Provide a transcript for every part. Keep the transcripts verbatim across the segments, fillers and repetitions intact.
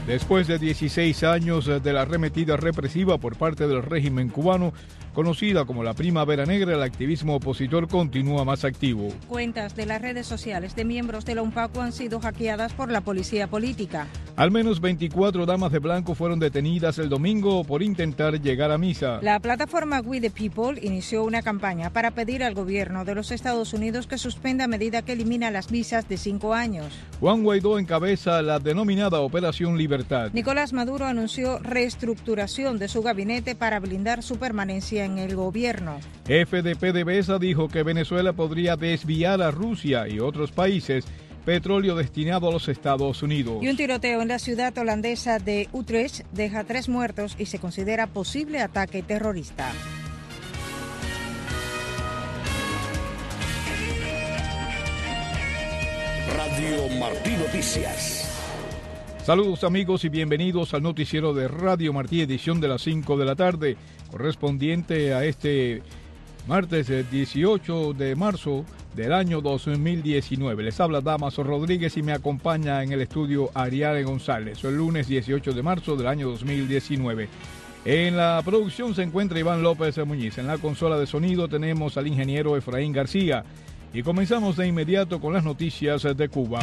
Después de dieciséis años de la arremetida represiva por parte del régimen cubano, conocida como la Primavera Negra, el activismo opositor continúa más activo. Cuentas de las redes sociales de miembros de la UNPACU han sido hackeadas por la policía política. Al menos veinticuatro damas de blanco fueron detenidas el domingo por intentar llegar a misa. La plataforma We the People inició una campaña para pedir al gobierno de los Estados Unidos que suspenda medida que elimina las visas de cinco años. Juan Guaidó encabeza la denominada Operación Libertad. Nicolás Maduro anunció reestructuración de su gabinete para blindar su permanencia en el gobierno. Jefe de PDVSA dijo que Venezuela podría desviar a Rusia y otros países petróleo destinado a los Estados Unidos. Y un tiroteo en la ciudad holandesa de Utrecht deja tres muertos y se considera posible ataque terrorista. Radio Martí Noticias. Saludos amigos y bienvenidos al noticiero de Radio Martí, edición de las cinco de la tarde, correspondiente a este martes dieciocho de marzo del año dos mil diecinueve. Les habla Damaso Rodríguez y me acompaña en el estudio Ariane González. El lunes dieciocho de marzo del año dos mil diecinueve. En la producción se encuentra Iván López Muñiz. En la consola de sonido tenemos al ingeniero Efraín García. Y comenzamos de inmediato con las noticias de Cuba.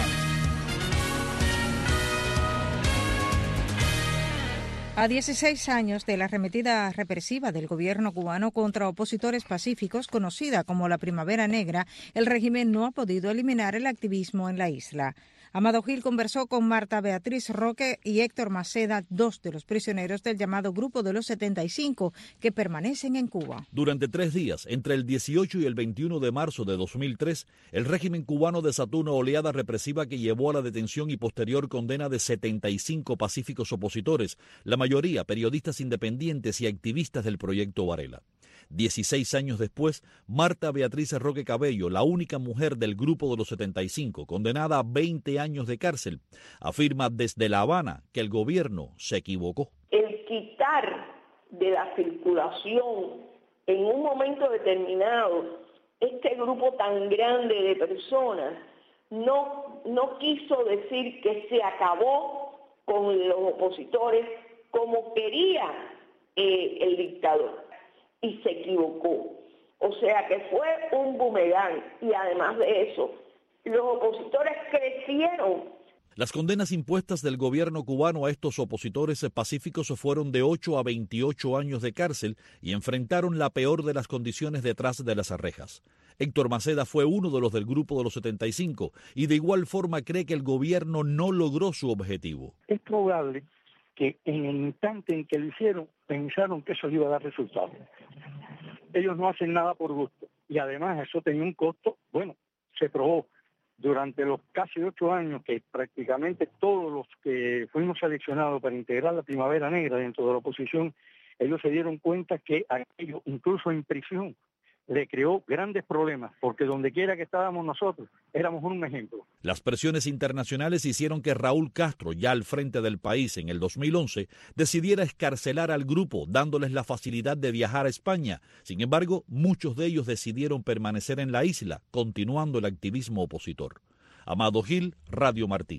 A dieciséis años de la arremetida represiva del gobierno cubano contra opositores pacíficos, conocida como la Primavera Negra, el régimen no ha podido eliminar el activismo en la isla. Amado Gil conversó con Marta Beatriz Roque y Héctor Maceda, dos de los prisioneros del llamado Grupo de los setenta y cinco, que permanecen en Cuba. Durante tres días, entre el dieciocho y el veintiuno de marzo de dos mil tres, el régimen cubano desató una oleada represiva que llevó a la detención y posterior condena de setenta y cinco pacíficos opositores, la mayoría periodistas independientes y activistas del proyecto Varela. Dieciséis años después, Marta Beatriz Roque Cabello, la única mujer del Grupo de los setenta y cinco, condenada a veinte años de cárcel, afirma desde La Habana que el gobierno se equivocó. El quitar de la circulación en un momento determinado este grupo tan grande de personas no, no quiso decir que se acabó con los opositores como quería eh, el dictador. Y se equivocó. O sea que fue un boomerang y además de eso, los opositores crecieron. Las condenas impuestas del gobierno cubano a estos opositores pacíficos fueron de ocho a veintiocho años de cárcel y enfrentaron la peor de las condiciones detrás de las rejas. Héctor Maceda fue uno de los del Grupo de los setenta y cinco y de igual forma cree que el gobierno no logró su objetivo. Es probable que en el instante en que lo hicieron, pensaron que eso iba a dar resultados. Ellos no hacen nada por gusto. Y además eso tenía un costo. Bueno, se probó durante los casi ocho años que prácticamente todos los que fuimos seleccionados para integrar la Primavera Negra dentro de la oposición, ellos se dieron cuenta que aquello, incluso en prisión, le creó grandes problemas, porque donde quiera que estábamos nosotros, éramos un ejemplo. Las presiones internacionales hicieron que Raúl Castro, ya al frente del país en el dos mil once, decidiera excarcelar al grupo, dándoles la facilidad de viajar a España. Sin embargo, muchos de ellos decidieron permanecer en la isla, continuando el activismo opositor. Amado Gil, Radio Martí.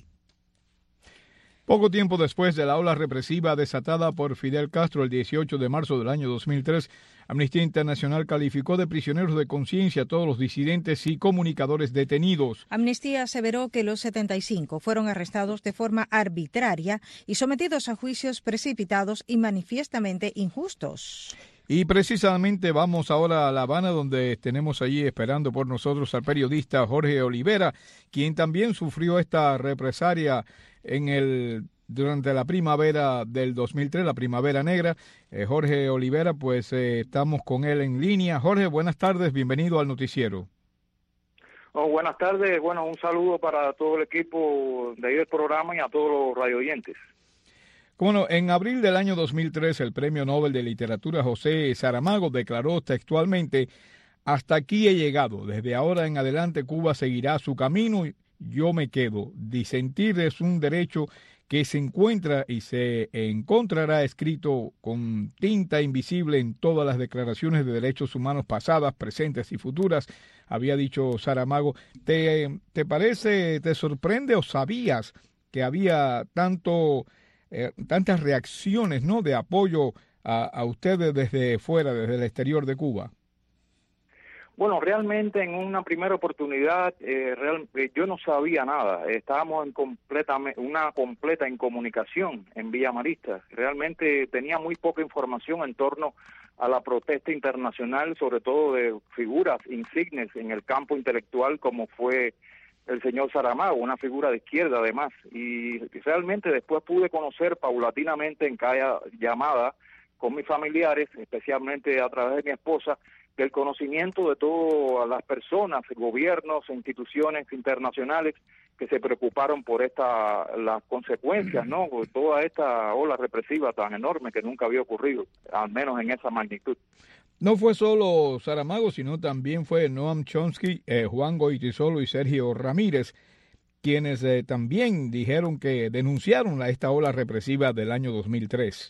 Poco tiempo después de la ola represiva desatada por Fidel Castro el dieciocho de marzo del año dos mil tres, Amnistía Internacional calificó de prisioneros de conciencia a todos los disidentes y comunicadores detenidos. Amnistía aseveró que los setenta y cinco fueron arrestados de forma arbitraria y sometidos a juicios precipitados y manifiestamente injustos. Y precisamente vamos ahora a La Habana, donde tenemos allí esperando por nosotros al periodista Jorge Olivera, quien también sufrió esta represalia en el durante la primavera del dos mil tres, la Primavera Negra. Eh, Jorge Olivera, pues eh, estamos con él en línea. Jorge, buenas tardes, bienvenido al noticiero. Oh, buenas tardes, bueno, un saludo para todo el equipo de ahí del programa y a todos los radioyentes. Bueno, en abril del año dos mil tres, el Premio Nobel de Literatura José Saramago declaró textualmente: hasta aquí he llegado, desde ahora en adelante Cuba seguirá su camino, yo me quedo. Disentir es un derecho que se encuentra y se encontrará escrito con tinta invisible en todas las declaraciones de derechos humanos pasadas, presentes y futuras, había dicho Saramago. ¿Te, te parece, te sorprende o sabías que había tanto eh, tantas reacciones, ¿no?, de apoyo a, a ustedes desde fuera, desde el exterior de Cuba. Bueno, realmente en una primera oportunidad eh, real, eh, yo no sabía nada. Estábamos en completa, una completa incomunicación en Villa Marista. Realmente tenía muy poca información en torno a la protesta internacional, sobre todo de figuras insignes en el campo intelectual como fue el señor Saramago, una figura de izquierda además. Y realmente después pude conocer paulatinamente en cada llamada con mis familiares, especialmente a través de mi esposa, del conocimiento de todas las personas, gobiernos, instituciones internacionales que se preocuparon por esta las consecuencias, ¿no?, de toda esta ola represiva tan enorme que nunca había ocurrido, al menos en esa magnitud. No fue solo Saramago, sino también fue Noam Chomsky, eh, Juan Goytisolo y Sergio Ramírez, quienes eh, también dijeron que denunciaron a esta ola represiva del año dos mil tres.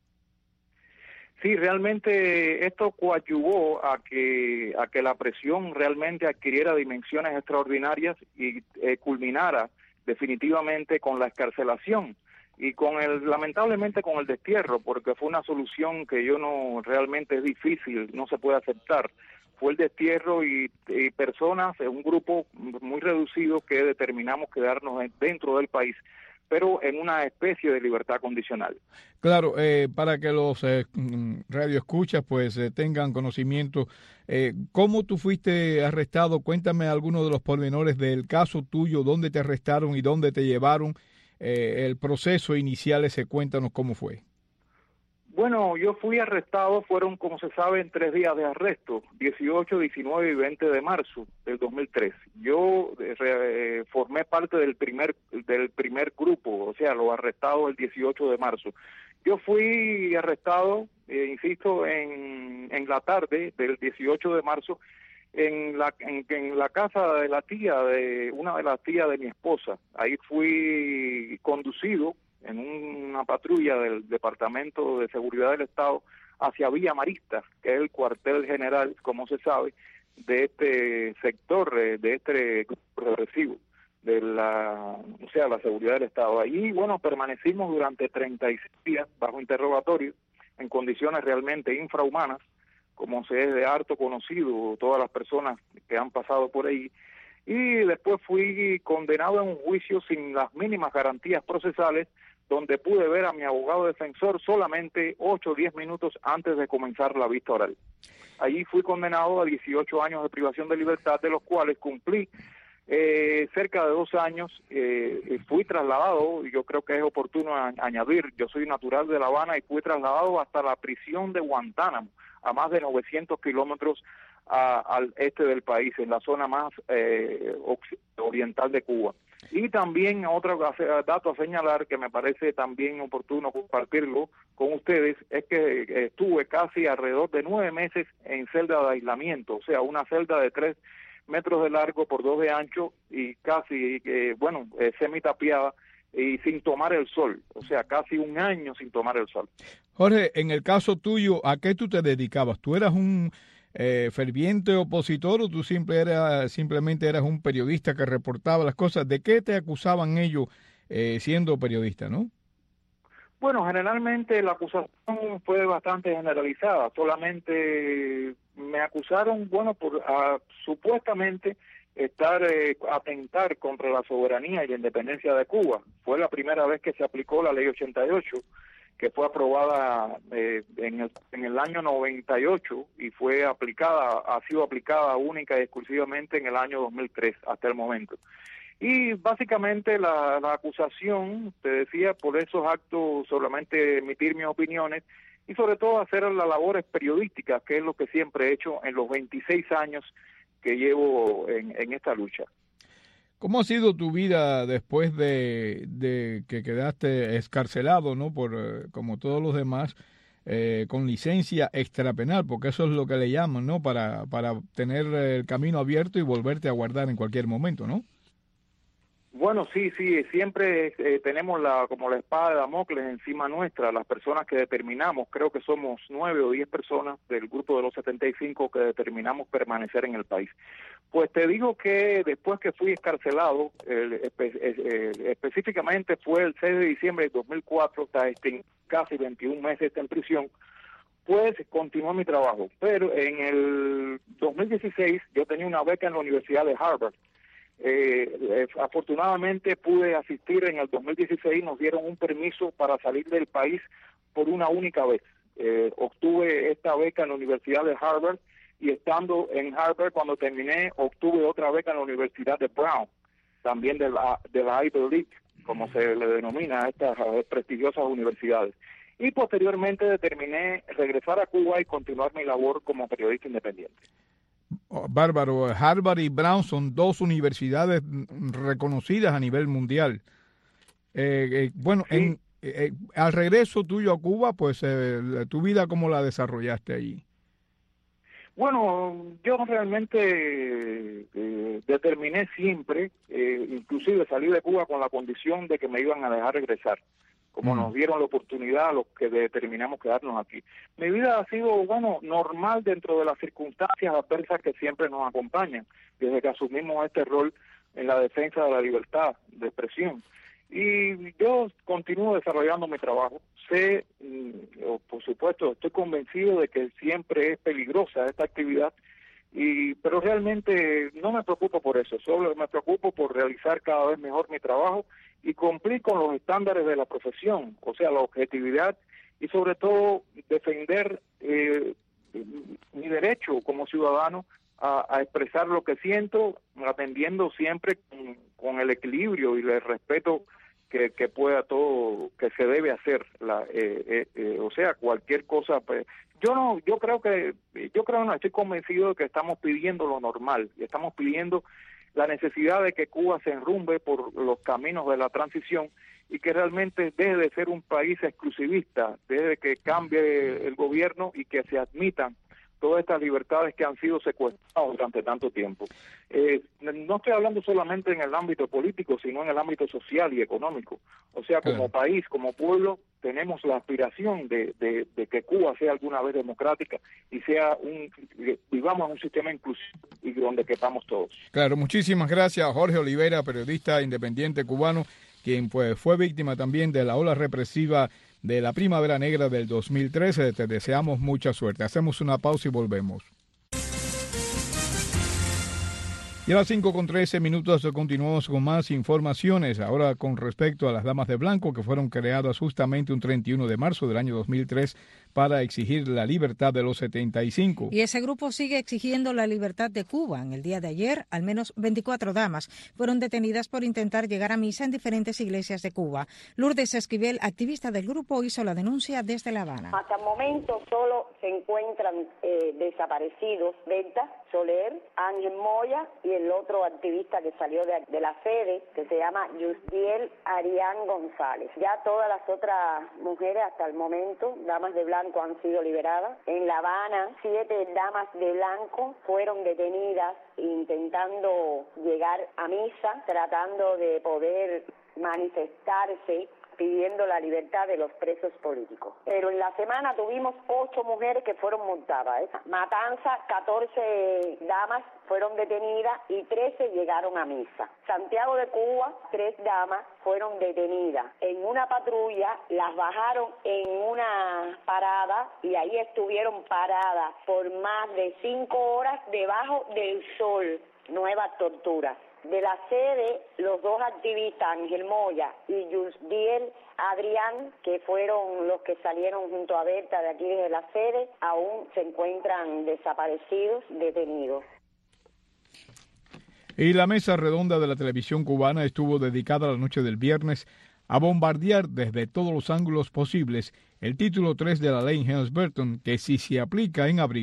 Sí, realmente esto coadyuvó a que a que la presión realmente adquiriera dimensiones extraordinarias y eh, culminara definitivamente con la excarcelación y con el lamentablemente con el destierro, porque fue una solución que yo no realmente es difícil, no se puede aceptar. Fue el destierro y, y personas, un grupo muy reducido que determinamos quedarnos dentro del país, pero en una especie de libertad condicional. Claro, eh, para que los eh, radioescuchas pues eh, tengan conocimiento, eh, ¿cómo tú fuiste arrestado? Cuéntame algunos de los pormenores del caso tuyo, dónde te arrestaron y dónde te llevaron, eh, el proceso inicial ese, cuéntanos cómo fue. Bueno, yo fui arrestado, fueron, como se sabe, en tres días de arresto, dieciocho, diecinueve y veinte de marzo del dos mil tres. Yo eh, formé parte del primer del primer grupo, o sea, los arrestados el dieciocho de marzo. Yo fui arrestado, eh, insisto, en, en la tarde del dieciocho de marzo, en la en, en la casa de la tía, de una de las tías de mi esposa. Ahí fui conducido en una patrulla del Departamento de Seguridad del Estado hacia Villa Marista, que es el cuartel general, como se sabe, de este sector, de este grupo represivo, de la, o sea, la seguridad del Estado. Allí, bueno, permanecimos durante treinta y seis días bajo interrogatorio, en condiciones realmente infrahumanas, como se es de harto conocido todas las personas que han pasado por ahí, y después fui condenado en un juicio sin las mínimas garantías procesales, donde pude ver a mi abogado defensor solamente ocho o diez minutos antes de comenzar la vista oral. Allí fui condenado a dieciocho años de privación de libertad, de los cuales cumplí eh, cerca de dos años. Eh, fui trasladado, y yo creo que es oportuno a, añadir, yo soy natural de La Habana y fui trasladado hasta la prisión de Guantánamo, a más de novecientos kilómetros a, al este del país, en la zona más eh, oriental de Cuba. Y también otro dato a señalar que me parece también oportuno compartirlo con ustedes, es que estuve casi alrededor de nueve meses en celda de aislamiento, o sea, una celda de tres metros de largo por dos de ancho y casi, eh, bueno, eh, semitapiada y sin tomar el sol, o sea, casi un año sin tomar el sol. Jorge, en el caso tuyo, ¿a qué tú te dedicabas? ¿Tú eras un eh, ferviente opositor o tú simple era, simplemente eras un periodista que reportaba las cosas? ¿De qué te acusaban ellos eh, siendo periodista, no? Bueno, generalmente la acusación fue bastante generalizada. Solamente me acusaron, bueno, por uh, supuestamente estar, eh, atentar contra la soberanía y la independencia de Cuba. Fue la primera vez que se aplicó la ley ochenta y ocho, que fue aprobada eh, en, el, en el año noventa y ocho y fue aplicada, ha sido aplicada única y exclusivamente en el año dos mil tres hasta el momento. Y básicamente la, la acusación, te decía, por esos actos solamente emitir mis opiniones y sobre todo hacer las labores periodísticas, que es lo que siempre he hecho en los veintiséis años que llevo en, en esta lucha. ¿Cómo ha sido tu vida después de, de que quedaste excarcelado, no, por eh, como todos los demás, eh, con licencia extrapenal? Porque eso es lo que le llaman, ¿no? Para, para tener el camino abierto y volverte a guardar en cualquier momento, ¿no? Bueno, sí, sí, siempre eh, tenemos la como la espada de Damocles encima nuestra, las personas que determinamos, creo que somos nueve o diez personas del grupo de los setenta y cinco que determinamos permanecer en el país. Pues te digo que después que fui escarcelado, eh, espe eh, específicamente fue el seis de diciembre de dos mil cuatro, hasta este, casi veintiún meses en prisión, pues continuó mi trabajo. Pero en el dos mil dieciséis yo tenía una beca en la Universidad de Harvard. Eh, eh, afortunadamente pude asistir en el dos mil dieciséis, nos dieron un permiso para salir del país por una única vez. Eh, obtuve esta beca en la Universidad de Harvard y estando en Harvard cuando terminé obtuve otra beca en la Universidad de Brown, también de la, de la Ivy League, como se le denomina a estas uh, prestigiosas universidades. Y posteriormente determiné regresar a Cuba y continuar mi labor como periodista independiente. Oh, bárbaro, Harvard y Brown son dos universidades reconocidas a nivel mundial. Eh, eh, bueno, sí. en, eh, al regreso tuyo a Cuba, pues eh, tu vida, ¿cómo la desarrollaste allí? Bueno, yo realmente eh, determiné siempre, eh, inclusive salir de Cuba con la condición de que me iban a dejar regresar, como mm. nos dieron la oportunidad a los que determinamos quedarnos aquí. Mi vida ha sido, bueno, normal dentro de las circunstancias adversas que siempre nos acompañan, desde que asumimos este rol en la defensa de la libertad de expresión. Y yo continúo desarrollando mi trabajo. Sé, por supuesto, estoy convencido de que siempre es peligrosa esta actividad, y pero realmente no me preocupo por eso, solo me preocupo por realizar cada vez mejor mi trabajo y cumplir con los estándares de la profesión, o sea, la objetividad y sobre todo defender eh, mi derecho como ciudadano a, a expresar lo que siento, atendiendo siempre con, con el equilibrio y el respeto que, que pueda todo, que se debe hacer, la, eh, eh, eh, o sea, cualquier cosa. Pues, yo no, yo creo que, yo creo no, estoy convencido de que estamos pidiendo lo normal, y estamos pidiendo la necesidad de que Cuba se enrumbe por los caminos de la transición y que realmente deje de ser un país exclusivista, deje que cambie el gobierno y que se admitan todas estas libertades que han sido secuestradas durante tanto tiempo. Eh, no estoy hablando solamente en el ámbito político, sino en el ámbito social y económico. O sea, como claro. país, como pueblo, tenemos la aspiración de, de, de que Cuba sea alguna vez democrática y sea un, vivamos en un sistema inclusivo y donde quepamos todos. Claro, muchísimas gracias a Jorge Olivera, periodista independiente cubano, quien pues fue víctima también de la ola represiva de la Primavera Negra del dos mil trece. Te deseamos mucha suerte. Hacemos una pausa y volvemos. Y a las cinco con trece minutos continuamos con más informaciones. Ahora con respecto a las Damas de Blanco, que fueron creadas justamente un treinta y uno de marzo del año dos mil tres para exigir la libertad de los setenta y cinco. Y ese grupo sigue exigiendo la libertad de Cuba. En el día de ayer, al menos veinticuatro damas fueron detenidas por intentar llegar a misa en diferentes iglesias de Cuba. Lourdes Esquivel, activista del grupo, hizo la denuncia desde La Habana. Hasta el momento solo se encuentran eh, desaparecidos Berta Soler, Ángel Moya y el otro activista que salió de, de la sede, que se llama Yusdiel Arián González. Ya todas las otras mujeres hasta el momento, damas de blanco, han sido liberadas. En La Habana, siete damas de blanco fueron detenidas intentando llegar a misa, tratando de poder manifestarse pidiendo la libertad de los presos políticos. Pero en la semana tuvimos ocho mujeres que fueron multadas. ¿eh? Matanza, catorce damas fueron detenidas y trece llegaron a misa. Santiago de Cuba, tres damas fueron detenidas. En una patrulla las bajaron en una parada y ahí estuvieron paradas por más de cinco horas debajo del sol. Nuevas torturas. De la sede, los dos activistas, Ángel Moya y Yusdiel Adrián, que fueron los que salieron junto a Berta de aquí desde la sede, aún se encuentran desaparecidos, detenidos. Y la mesa redonda de la televisión cubana estuvo dedicada la noche del viernes a bombardear desde todos los ángulos posibles el título tres de la ley Helms-Burton, que si se aplica en abril,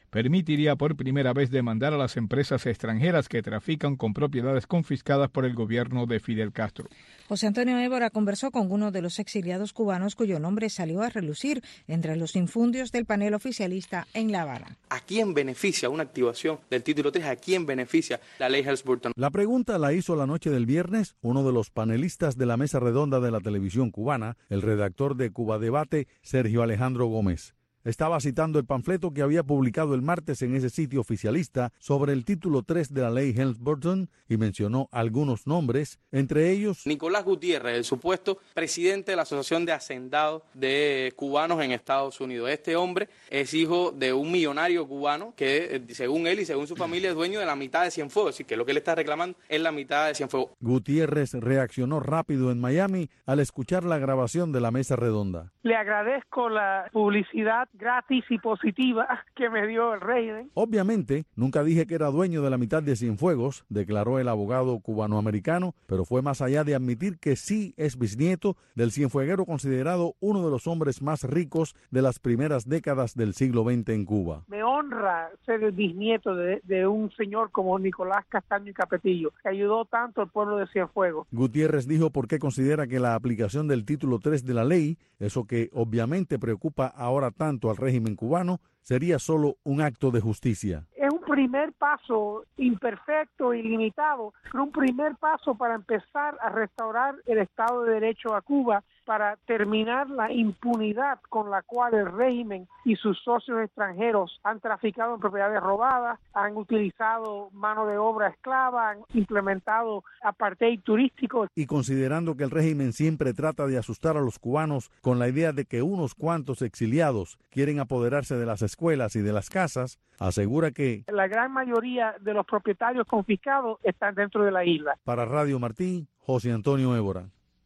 permitiría por primera vez demandar a las empresas extranjeras que trafican con propiedades confiscadas por el gobierno de Fidel Castro. José Antonio Évora conversó con uno de los exiliados cubanos cuyo nombre salió a relucir entre los infundios del panel oficialista en La Habana. ¿A quién beneficia una activación del título tres? ¿A quién beneficia la ley Helms-Burton? La pregunta la hizo la noche del viernes uno de los panelistas de la mesa redonda de la televisión cubana, el redactor de Cuba Debate, Sergio Alejandro Gómez. Estaba citando el panfleto que había publicado el martes en ese sitio oficialista sobre el título tres de la ley Helms-Burton y mencionó algunos nombres, entre ellos Nicolás Gutiérrez, el supuesto presidente de la Asociación de Hacendados de Cubanos en Estados Unidos. Este hombre es hijo de un millonario cubano que, según él y según su familia, es dueño de la mitad de Cienfuegos, así que lo que él está reclamando es la mitad de Cienfuegos. Gutiérrez reaccionó rápido en Miami al escuchar la grabación de la mesa redonda. Le agradezco la publicidad gratis y positiva que me dio el régimen. Obviamente, nunca dije que era dueño de la mitad de Cienfuegos, declaró el abogado cubanoamericano, pero fue más allá de admitir que sí es bisnieto del cienfueguero considerado uno de los hombres más ricos de las primeras décadas del siglo veinte en Cuba. Me honra ser el bisnieto de, de un señor como Nicolás Castaño y Capetillo, que ayudó tanto al pueblo de Cienfuegos. Gutiérrez dijo por qué considera que la aplicación del título tres de la ley, eso que obviamente preocupa ahora tanto al régimen cubano, sería solo un acto de justicia. Es un primer paso imperfecto y limitado, pero un primer paso para empezar a restaurar el Estado de Derecho a Cuba, para terminar la impunidad con la cual el régimen y sus socios extranjeros han traficado en propiedades robadas, han utilizado mano de obra esclava, han implementado apartheid turístico. Y considerando que el régimen siempre trata de asustar a los cubanos con la idea de que unos cuantos exiliados quieren apoderarse de las escuelas y de las casas, asegura que la gran mayoría de los propietarios confiscados están dentro de la isla. Para Radio Martí, José Antonio Évora.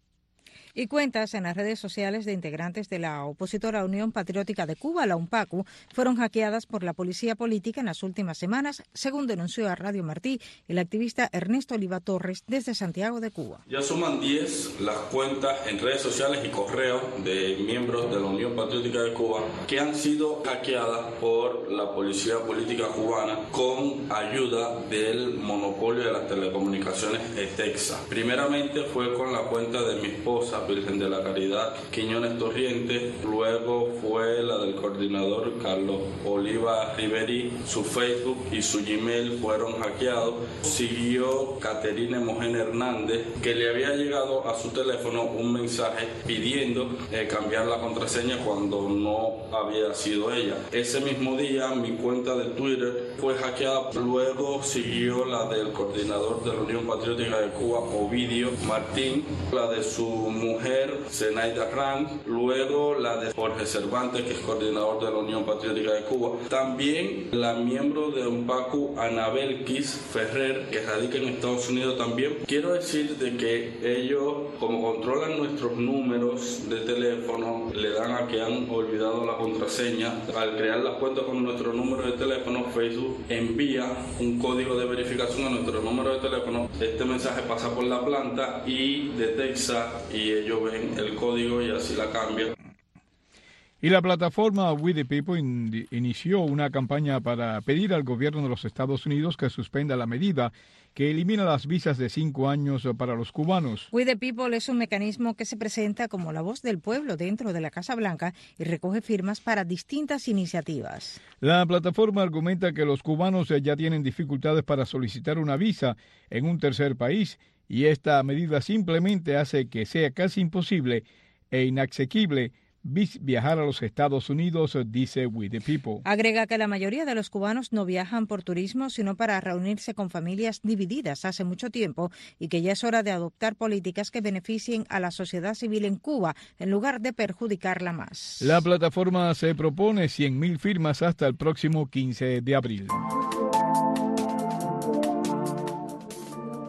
Y cuentas en las redes sociales de integrantes de la opositora Unión Patriótica de Cuba, la UNPACU, fueron hackeadas por la policía política en las últimas semanas, según denunció a Radio Martí el activista Ernesto Oliva Torres desde Santiago de Cuba. Ya suman diez las cuentas en redes sociales y correos de miembros de la Unión Patriótica de Cuba que han sido hackeadas por la policía política cubana con ayuda del monopolio de las telecomunicaciones ETEXA. Primeramente fue con la cuenta de mi esposa, Virgen de la Caridad Quiñones Torrientes, luego fue la del coordinador Carlos Oliva Riveri, su Facebook y su Gmail fueron hackeados. Siguió Caterina Mojena Hernández, que le había llegado a su teléfono un mensaje pidiendo eh, cambiar la contraseña cuando no había sido ella. Ese mismo día mi cuenta de Twitter fue hackeada, luego siguió la del coordinador de la Unión Patriótica de Cuba, Ovidio Martín, la de su mujer Zenaida Rank, luego la de Jorge Cervantes, que es coordinador de la Unión Patriótica de Cuba, también la miembro de UNPACU Anabel Kiss Ferrer, que radica en Estados Unidos también. Quiero decir de que ellos, como controlan nuestros números de teléfono, le dan a que han olvidado la contraseña. Al crear la cuenta con nuestro número de teléfono, Facebook envía un código de verificación a nuestro número de teléfono. Este mensaje pasa por la planta y detecta y ellos ven el código y así la cambian. Y la plataforma We the People in, inició una campaña para pedir al gobierno de los Estados Unidos que suspenda la medida que elimina las visas de cinco años para los cubanos. We the People es un mecanismo que se presenta como la voz del pueblo dentro de la Casa Blanca y recoge firmas para distintas iniciativas. La plataforma argumenta que los cubanos ya tienen dificultades para solicitar una visa en un tercer país y esta medida simplemente hace que sea casi imposible e inasequible viajar a los Estados Unidos, dice We the People. Agrega que la mayoría de los cubanos no viajan por turismo, sino para reunirse con familias divididas hace mucho tiempo y que ya es hora de adoptar políticas que beneficien a la sociedad civil en Cuba en lugar de perjudicarla más. La plataforma se propone cien mil firmas hasta el próximo quince de abril.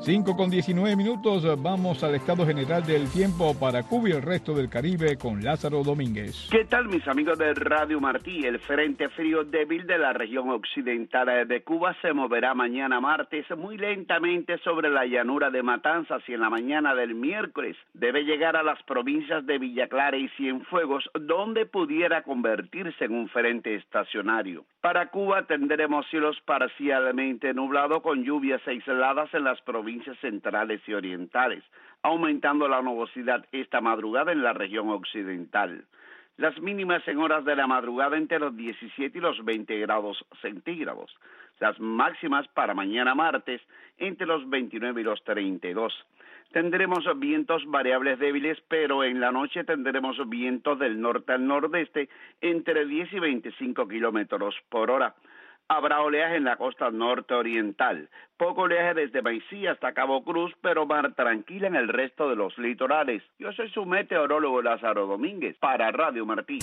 cinco con diecinueve minutos, vamos al estado general del tiempo para Cuba y el resto del Caribe con Lázaro Domínguez. ¿Qué tal, mis amigos de Radio Martí? El frente frío débil de la región occidental de Cuba se moverá mañana martes muy lentamente sobre la llanura de Matanzas y en la mañana del miércoles debe llegar a las provincias de Villa Clara y Cienfuegos, donde pudiera convertirse en un frente estacionario. Para Cuba tendremos cielos parcialmente nublados con lluvias aisladas en las provincias centrales y orientales, aumentando la nubosidad esta madrugada en la región occidental. Las mínimas en horas de la madrugada entre los diecisiete y los veinte grados centígrados. Las máximas para mañana martes entre los veintinueve y los treinta y dos. Tendremos vientos variables débiles, pero en la noche tendremos vientos del norte al nordeste entre diez y veinticinco kilómetros por hora. Habrá oleaje en la costa norte-oriental, poco oleaje desde Maicí hasta Cabo Cruz, pero mar tranquila en el resto de los litorales. Yo soy su meteorólogo Lázaro Domínguez, para Radio Martí.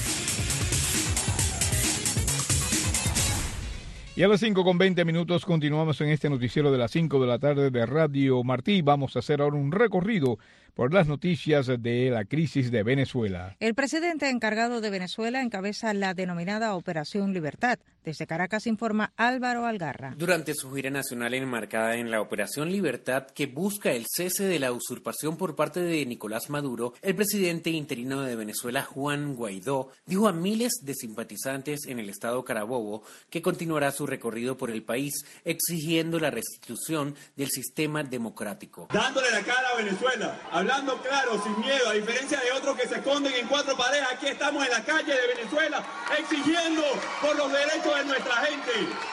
Y a las cinco con veinte minutos continuamos en este noticiero de las cinco de la tarde de Radio Martí. Vamos a hacer ahora un recorrido por las noticias de la crisis de Venezuela. El presidente encargado de Venezuela encabeza la denominada Operación Libertad. Desde Caracas informa Álvaro Algarra. Durante su gira nacional enmarcada en la Operación Libertad, que busca el cese de la usurpación por parte de Nicolás Maduro, el presidente interino de Venezuela, Juan Guaidó, dijo a miles de simpatizantes en el estado Carabobo que continuará su recorrido por el país exigiendo la restitución del sistema democrático. Dándole la cara a Venezuela, hablando claro, sin miedo, a diferencia de otros que se esconden en cuatro paredes, aquí estamos en la calle de Venezuela exigiendo por los derechos de nuestra gente,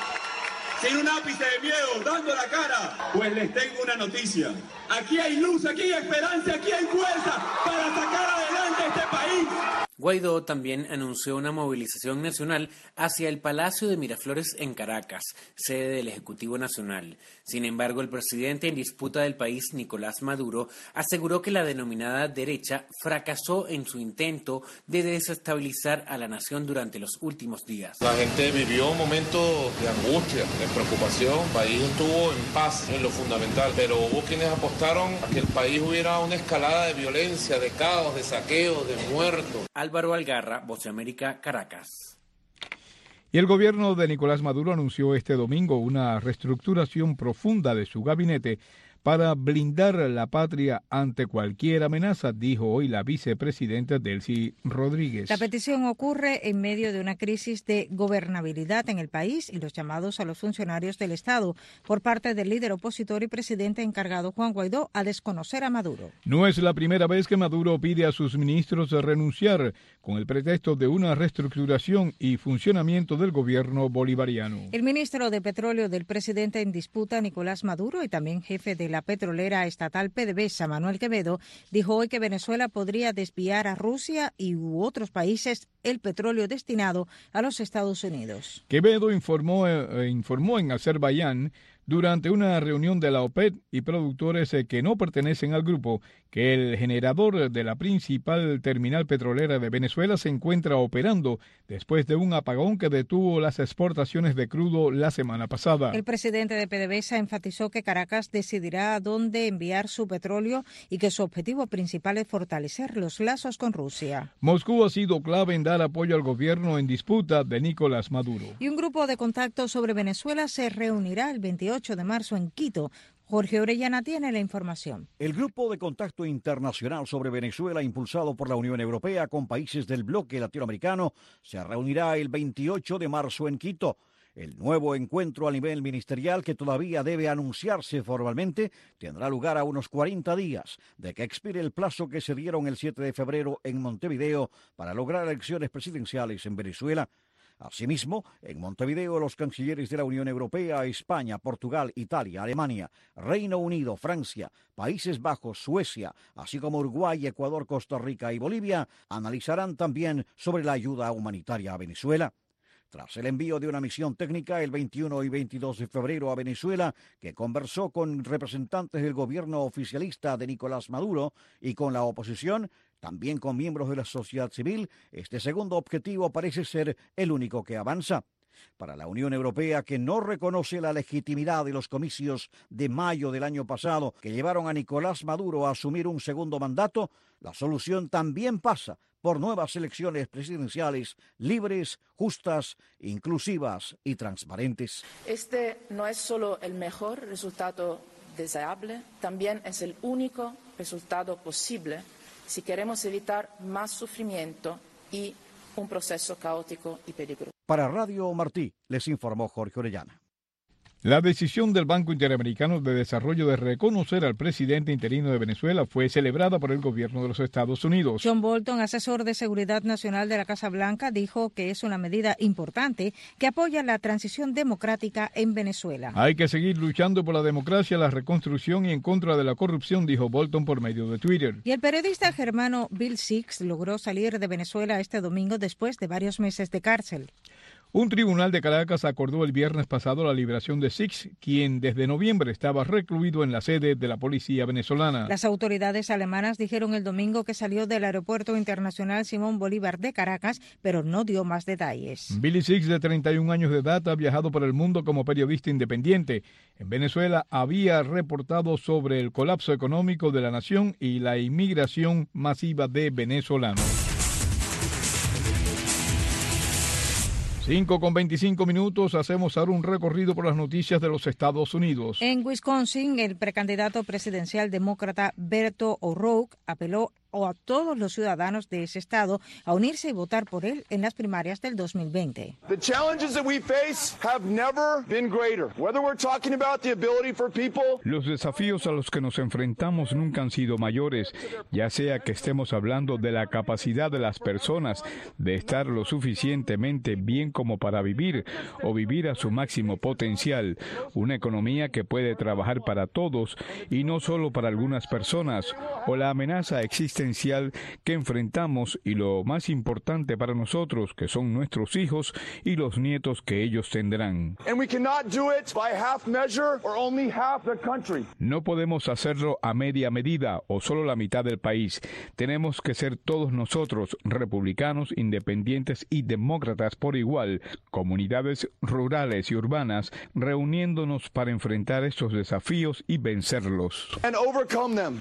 sin un ápice de miedo, dando la cara. Pues les tengo una noticia, aquí hay luz, aquí hay esperanza, aquí hay fuerza para sacar adelante este país. Guaidó también anunció una movilización nacional hacia el Palacio de Miraflores en Caracas, sede del Ejecutivo Nacional. Sin embargo, el presidente en disputa del país, Nicolás Maduro, aseguró que la denominada derecha fracasó en su intento de desestabilizar a la nación durante los últimos días. La gente vivió un momento de angustia, de preocupación. El país estuvo en paz en lo fundamental, pero hubo quienes apostaron a que el país hubiera una escalada de violencia, de caos, de saqueos, de muertos. Álvaro Algarra, Voz de América, Caracas. Y el gobierno de Nicolás Maduro anunció este domingo una reestructuración profunda de su gabinete para blindar la patria ante cualquier amenaza, dijo hoy la vicepresidenta Delcy Rodríguez. La petición ocurre en medio de una crisis de gobernabilidad en el país y los llamados a los funcionarios del Estado por parte del líder opositor y presidente encargado Juan Guaidó a desconocer a Maduro. No es la primera vez que Maduro pide a sus ministros renunciar con el pretexto de una reestructuración y funcionamiento del gobierno bolivariano. El ministro de Petróleo del presidente en disputa, Nicolás Maduro, y también jefe de la petrolera estatal PDVSA, Manuel Quevedo, dijo hoy que Venezuela podría desviar a Rusia y u otros países el petróleo destinado a los Estados Unidos. Quevedo informó, eh, informó en Azerbaiyán durante una reunión de la OPEP y productores eh, que no pertenecen al grupo que el generador de la principal terminal petrolera de Venezuela se encuentra operando después de un apagón que detuvo las exportaciones de crudo la semana pasada. El presidente de PDVSA enfatizó que Caracas decidirá a dónde enviar su petróleo y que su objetivo principal es fortalecer los lazos con Rusia. Moscú ha sido clave en dar apoyo al gobierno en disputa de Nicolás Maduro. Y un grupo de contacto sobre Venezuela se reunirá el veintiocho de marzo en Quito. Jorge Orellana tiene la información. El Grupo de Contacto Internacional sobre Venezuela, impulsado por la Unión Europea con países del bloque latinoamericano, se reunirá el veintiocho de marzo en Quito. El nuevo encuentro a nivel ministerial, que todavía debe anunciarse formalmente, tendrá lugar a unos cuarenta días de que expire el plazo que se dieron el siete de febrero en Montevideo para lograr elecciones presidenciales en Venezuela. Asimismo, en Montevideo, los cancilleres de la Unión Europea, España, Portugal, Italia, Alemania, Reino Unido, Francia, Países Bajos, Suecia, así como Uruguay, Ecuador, Costa Rica y Bolivia, analizarán también sobre la ayuda humanitaria a Venezuela. Tras el envío de una misión técnica el veintiuno y veintidós de febrero a Venezuela, que conversó con representantes del gobierno oficialista de Nicolás Maduro y con la oposición, también con miembros de la sociedad civil, este segundo objetivo parece ser el único que avanza. Para la Unión Europea, que no reconoce la legitimidad de los comicios de mayo del año pasado que llevaron a Nicolás Maduro a asumir un segundo mandato, la solución también pasa por nuevas elecciones presidenciales libres, justas, inclusivas y transparentes. Este no es solo el mejor resultado deseable, también es el único resultado posible si queremos evitar más sufrimiento y un proceso caótico y peligroso. Para Radio Martí, les informó Jorge Orellana. La decisión del Banco Interamericano de Desarrollo de reconocer al presidente interino de Venezuela fue celebrada por el gobierno de los Estados Unidos. John Bolton, asesor de Seguridad Nacional de la Casa Blanca, dijo que es una medida importante que apoya la transición democrática en Venezuela. Hay que seguir luchando por la democracia, la reconstrucción y en contra de la corrupción, dijo Bolton por medio de Twitter. Y el periodista germano Bill Six logró salir de Venezuela este domingo después de varios meses de cárcel. Un tribunal de Caracas acordó el viernes pasado la liberación de Six, quien desde noviembre estaba recluido en la sede de la policía venezolana. Las autoridades alemanas dijeron el domingo que salió del Aeropuerto Internacional Simón Bolívar de Caracas, pero no dio más detalles. Billy Six, de treinta y un años de edad, ha viajado por el mundo como periodista independiente. En Venezuela había reportado sobre el colapso económico de la nación y la inmigración masiva de venezolanos. cinco con veinticinco minutos, hacemos ahora un recorrido por las noticias de los Estados Unidos. En Wisconsin, el precandidato presidencial demócrata Beto O'Rourke apeló a todos los ciudadanos de ese estado a unirse y votar por él en las primarias del dos mil veinte. The challenges that we face have never been greater. Whether we're talking about the ability for people. Los desafíos a los que nos enfrentamos nunca han sido mayores, ya sea que estemos hablando de la capacidad de las personas de estar lo suficientemente bien como para vivir o vivir a su máximo potencial, una economía que puede trabajar para todos y no solo para algunas personas, o la amenaza existencial que enfrentamos y lo más importante para nosotros, que son nuestros hijos y los nietos que ellos tendrán. No podemos hacerlo a media medida o solo la mitad del país. Tenemos que ser todos nosotros, republicanos, independientes y demócratas por igual, comunidades rurales y urbanas, reuniéndonos para enfrentar estos desafíos y vencerlos. And overcome them.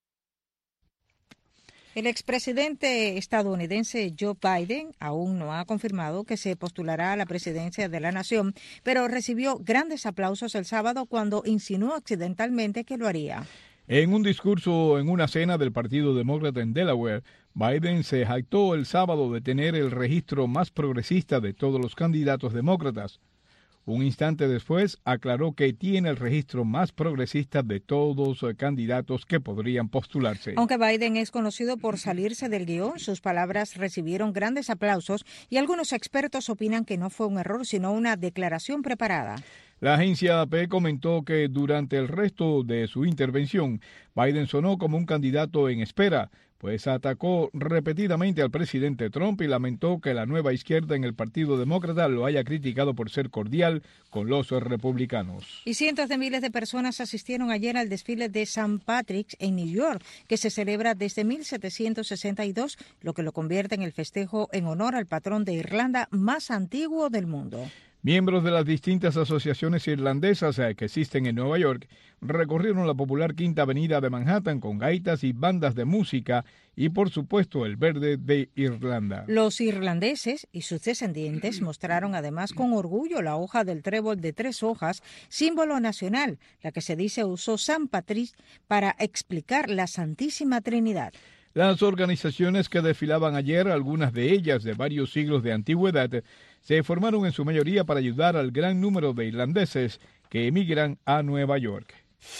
El expresidente estadounidense Joe Biden aún no ha confirmado que se postulará a la presidencia de la nación, pero recibió grandes aplausos el sábado cuando insinuó accidentalmente que lo haría. En un discurso en una cena del Partido Demócrata en Delaware, Biden se jactó el sábado de tener el registro más progresista de todos los candidatos demócratas. Un instante después, aclaró que tiene el registro más progresista de todos los candidatos que podrían postularse. Aunque Biden es conocido por salirse del guión, sus palabras recibieron grandes aplausos y algunos expertos opinan que no fue un error, sino una declaración preparada. La agencia A P comentó que durante el resto de su intervención, Biden sonó como un candidato en espera, pues atacó repetidamente al presidente Trump y lamentó que la nueva izquierda en el Partido Demócrata lo haya criticado por ser cordial con los republicanos. Y cientos de miles de personas asistieron ayer al desfile de Saint Patrick's en New York, que se celebra desde mil setecientos sesenta y dos, lo que lo convierte en el festejo en honor al patrón de Irlanda más antiguo del mundo. Miembros de las distintas asociaciones irlandesas que existen en Nueva York recorrieron la popular Quinta Avenida de Manhattan con gaitas y bandas de música y, por supuesto, el verde de Irlanda. Los irlandeses y sus descendientes mostraron además con orgullo la hoja del trébol de tres hojas, símbolo nacional, la que se dice usó San Patrick para explicar la Santísima Trinidad. Las organizaciones que desfilaban ayer, algunas de ellas de varios siglos de antigüedad, se formaron en su mayoría para ayudar al gran número de irlandeses que emigran a Nueva York.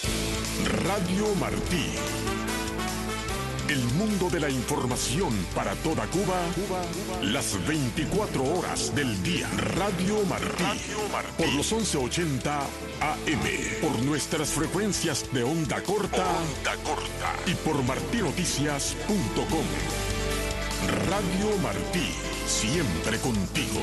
Radio Martí. El mundo de la información para toda Cuba, Cuba, Cuba. Las veinticuatro horas del día. Radio Martí. Radio Martí. Por los once ochenta A M. Por nuestras frecuencias de onda corta. Onda corta. Y por martinoticias punto com. Radio Martí. Siempre contigo.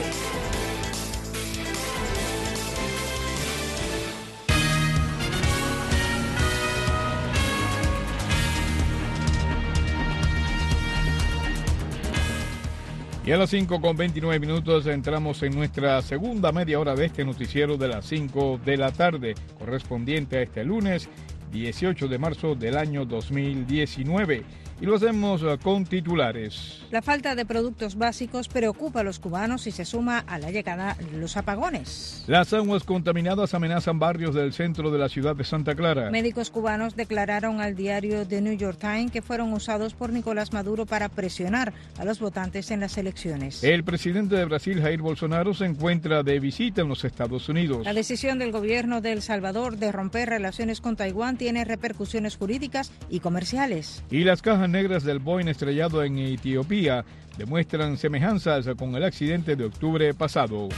Y a las cinco con veintinueve minutos entramos en nuestra segunda media hora de este noticiero de las cinco de la tarde, correspondiente a este lunes dieciocho de marzo del año dos mil diecinueve. Y lo hacemos con titulares. La falta de productos básicos preocupa a los cubanos y se suma a la llegada de los apagones. Las aguas contaminadas amenazan barrios del centro de la ciudad de Santa Clara. Médicos cubanos declararon al diario The New York Times que fueron usados por Nicolás Maduro para presionar a los votantes en las elecciones. El presidente de Brasil, Jair Bolsonaro, se encuentra de visita en los Estados Unidos. La decisión del gobierno de El Salvador de romper relaciones con Taiwán tiene repercusiones jurídicas y comerciales. Y las cajas negras del Boeing estrellado en Etiopía demuestran semejanzas con el accidente de octubre pasado.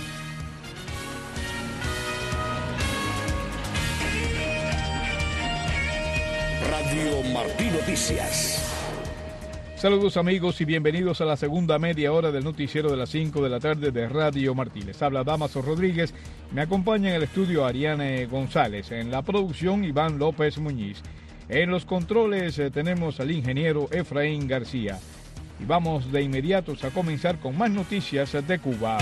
Radio Martí Noticias. Saludos amigos y bienvenidos a la segunda media hora del noticiero de las cinco de la tarde de Radio Martí. Les habla Damaso Rodríguez, me acompaña en el estudio Ariane González, en la producción Iván López Muñiz. En los controles eh, tenemos al ingeniero Efraín García. Y vamos de inmediato a comenzar con más noticias de Cuba.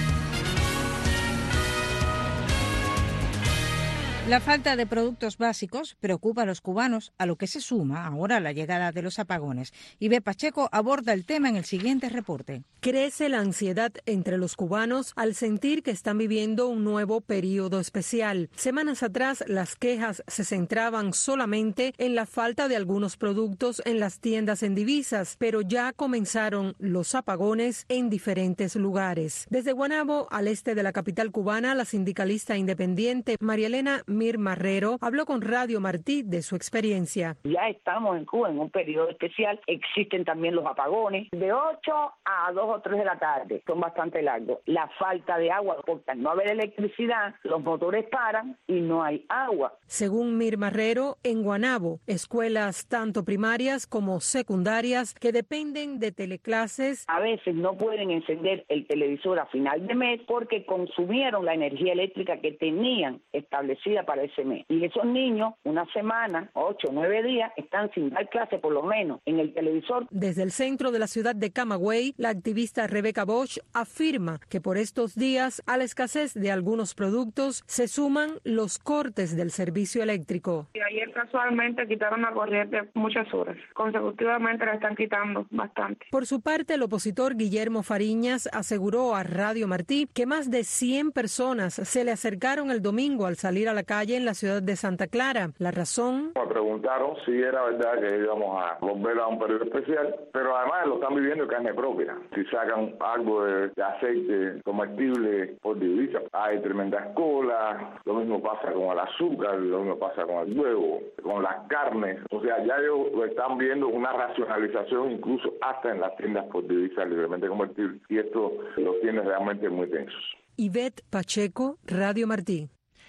La falta de productos básicos preocupa a los cubanos, a lo que se suma ahora la llegada de los apagones. Ibe Pacheco aborda el tema en el siguiente reporte. Crece la ansiedad entre los cubanos al sentir que están viviendo un nuevo periodo especial. Semanas atrás, las quejas se centraban solamente en la falta de algunos productos en las tiendas en divisas, pero ya comenzaron los apagones en diferentes lugares. Desde Guanabo, al este de la capital cubana, la sindicalista independiente María Elena Mir Marrero habló con Radio Martí de su experiencia. Ya estamos en Cuba en un periodo especial, existen también los apagones de ocho a dos o tres de la tarde, son bastante largos. La falta de agua, porque al no haber electricidad, los motores paran y no hay agua. Según Mir Marrero, en Guanabo, escuelas tanto primarias como secundarias que dependen de teleclases, a veces no pueden encender el televisor a final de mes porque consumieron la energía eléctrica que tenían establecida para ese mes. Y esos niños, una semana, ocho o nueve días, están sin dar clase por lo menos en el televisor. Desde el centro de la ciudad de Camagüey, la activista Rebeca Bosch afirma que por estos días a la escasez de algunos productos se suman los cortes del servicio eléctrico. Y ayer casualmente quitaron la corriente muchas horas. Consecutivamente la están quitando bastante. Por su parte, el opositor Guillermo Fariñas aseguró a Radio Martí que más de cien personas se le acercaron el domingo al salir a la calle en la ciudad de Santa Clara. La razón... Me preguntaron si era verdad que íbamos a volver a un periodo especial, pero además lo están viviendo en carne propia. Si sacan algo de, de aceite comestible por divisa, hay tremendas colas, lo mismo pasa con el azúcar, lo mismo pasa con el huevo, con las carnes. O sea, ya ellos están viendo una racionalización incluso hasta en las tiendas por divisa libremente convertible, y esto los tiene realmente muy tensos. Ivette Pacheco, Radio Martí.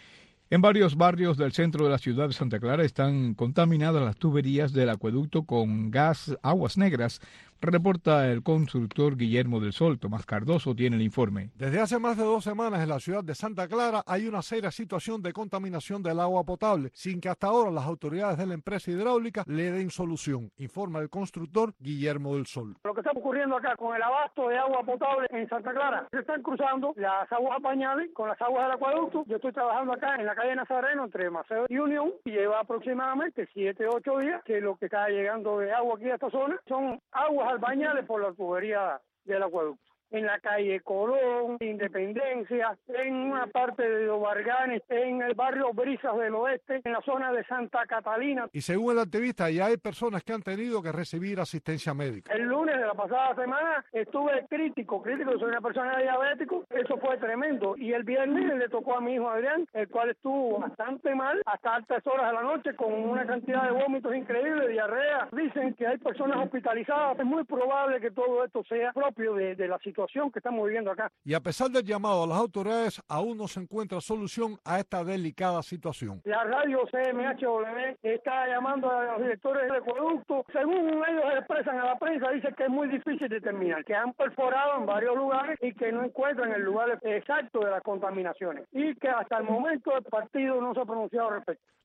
En varios barrios del centro de la ciudad de Santa Clara están contaminadas las tuberías del acueducto con gas aguas negras, reporta el constructor Guillermo del Sol. Tomás Cardoso tiene el informe. Desde hace más de dos semanas en la ciudad de Santa Clara hay una seria situación de contaminación del agua potable, sin que hasta ahora las autoridades de la empresa hidráulica le den solución, informa el constructor Guillermo del Sol. Lo que está ocurriendo acá con el abasto de agua potable en Santa Clara, se están cruzando las aguas bañadas con las aguas del acueducto. Yo estoy trabajando acá en la calle Nazareno entre Maceo y Unión y lleva aproximadamente siete u ocho días que lo que está llegando de agua aquí a esta zona son aguas bañales por la tubería del acueducto. En la calle Colón, Independencia, en una parte de Los Varganes, en el barrio Brisas del Oeste, en la zona de Santa Catalina. Y según el activista, ya hay personas que han tenido que recibir asistencia médica. El lunes de la pasada semana estuve crítico, crítico, soy una persona diabético, eso fue tremendo. Y el viernes le tocó a mi hijo Adrián, el cual estuvo bastante mal, hasta altas horas de la noche, con una cantidad de vómitos increíbles, diarrea. Dicen que hay personas hospitalizadas, es muy probable que todo esto sea propio de, de la situación que estamos viviendo acá. Y a pesar del llamado a las autoridades, aún no se encuentra solución a esta delicada situación. La radio C M H W está llamando a los directores del acueducto. Según ellos expresan a la prensa, dicen que es muy difícil determinar, que han perforado en varios lugares y que no encuentran el lugar exacto de las contaminaciones. Y que hasta el momento el partido no se ha pronunciado al respecto.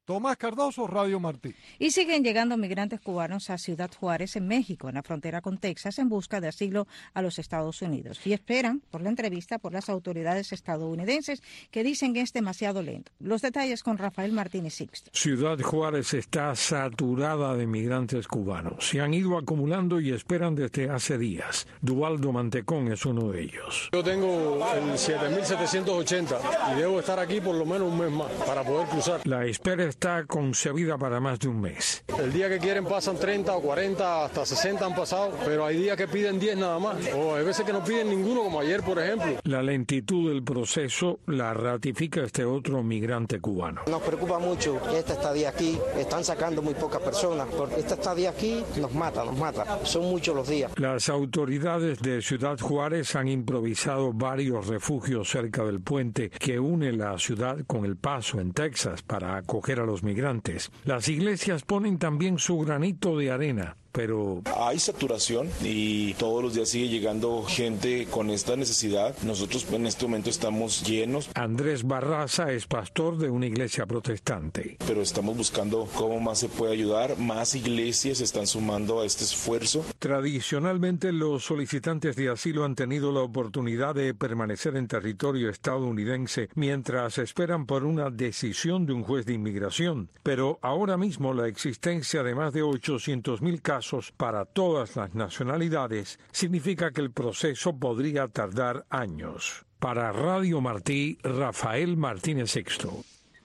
Tomás Cardoso, Radio Martí. Y siguen llegando migrantes cubanos a Ciudad Juárez, en México, en la frontera con Texas, en busca de asilo a los Estados Unidos. Y esperan por la entrevista por las autoridades estadounidenses que dicen que es demasiado lento. Los detalles con Rafael Martínez Sixto. Ciudad Juárez está saturada de migrantes cubanos. Se han ido acumulando y esperan desde hace días. Duvaldo Mantecón es uno de ellos. Yo tengo el siete mil setecientos ochenta y debo estar aquí por lo menos un mes más para poder cruzar. La espera está concebida para más de un mes. El día que quieren pasan treinta o cuarenta, hasta sesenta han pasado, pero hay días que piden diez nada más. O hay veces que no piden ninguno, como ayer, por ejemplo. La lentitud del proceso la ratifica este otro migrante cubano. Nos preocupa mucho esta estadía aquí. Están sacando muy pocas personas. Porque esta estadía aquí nos mata, nos mata. Son muchos los días. Las autoridades de Ciudad Juárez han improvisado varios refugios cerca del puente que une la ciudad con El Paso, en Texas, para acoger a los migrantes. Las iglesias ponen también su granito de arena, pero hay saturación y todos los días sigue llegando gente con esta necesidad. Nosotros en este momento estamos llenos. Andrés Barraza es pastor de una iglesia protestante. Pero estamos buscando cómo más se puede ayudar. Más iglesias se están sumando a este esfuerzo. Tradicionalmente, los solicitantes de asilo han tenido la oportunidad de permanecer en territorio estadounidense mientras esperan por una decisión de un juez de inmigración. Pero ahora mismo la existencia de más de ochocientos mil casos para todas las nacionalidades significa que el proceso podría tardar años. Para Radio Martí, Rafael Martínez Sixto.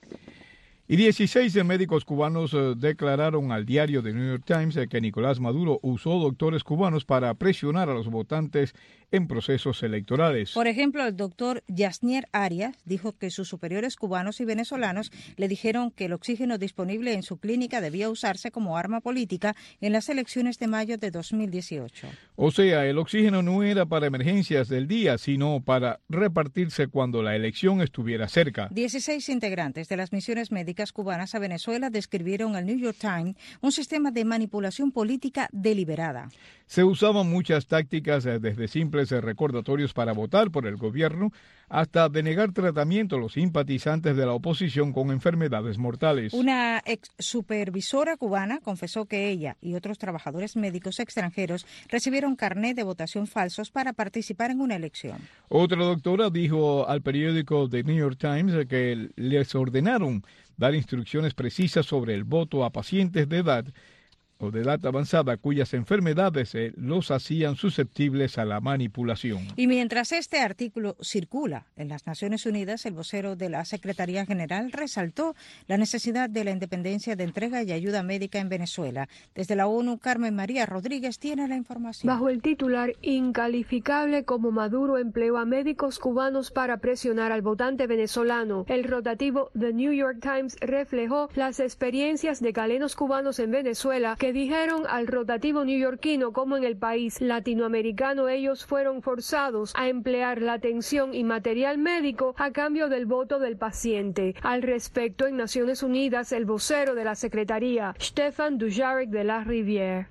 Y dieciséis médicos cubanos eh, declararon al diario The New York Times eh, que Nicolás Maduro usó doctores cubanos para presionar a los votantes en procesos electorales. Por ejemplo, el doctor Yasnier Arias dijo que sus superiores cubanos y venezolanos le dijeron que el oxígeno disponible en su clínica debía usarse como arma política en las elecciones de mayo de dos mil dieciocho. O sea, el oxígeno no era para emergencias del día, sino para repartirse cuando la elección estuviera cerca. dieciséis integrantes de las misiones médicas cubanas a Venezuela describieron al New York Times un sistema de manipulación política deliberada. Se usaban muchas tácticas, desde simples recordatorios para votar por el gobierno hasta denegar tratamiento a los simpatizantes de la oposición con enfermedades mortales. Una ex supervisora cubana confesó que ella y otros trabajadores médicos extranjeros recibieron carnet de votación falsos para participar en una elección. Otra doctora dijo al periódico The New York Times que les ordenaron dar instrucciones precisas sobre el voto a pacientes de edad o de edad avanzada cuyas enfermedades eh, los hacían susceptibles a la manipulación. Y mientras este artículo circula en las Naciones Unidas, el vocero de la Secretaría General resaltó la necesidad de la independencia de entrega y ayuda médica en Venezuela. Desde la ONU, Carmen María Rodríguez tiene la información. Bajo el titular "Incalificable como Maduro empleó a médicos cubanos para presionar al votante venezolano", el rotativo The New York Times reflejó las experiencias de galenos cubanos en Venezuela que dijeron al rotativo neoyorquino cómo en el país latinoamericano ellos fueron forzados a emplear la atención y material médico a cambio del voto del paciente. Al respecto, en Naciones Unidas, el vocero de la Secretaría, Stefan Dujarric de la Rivière.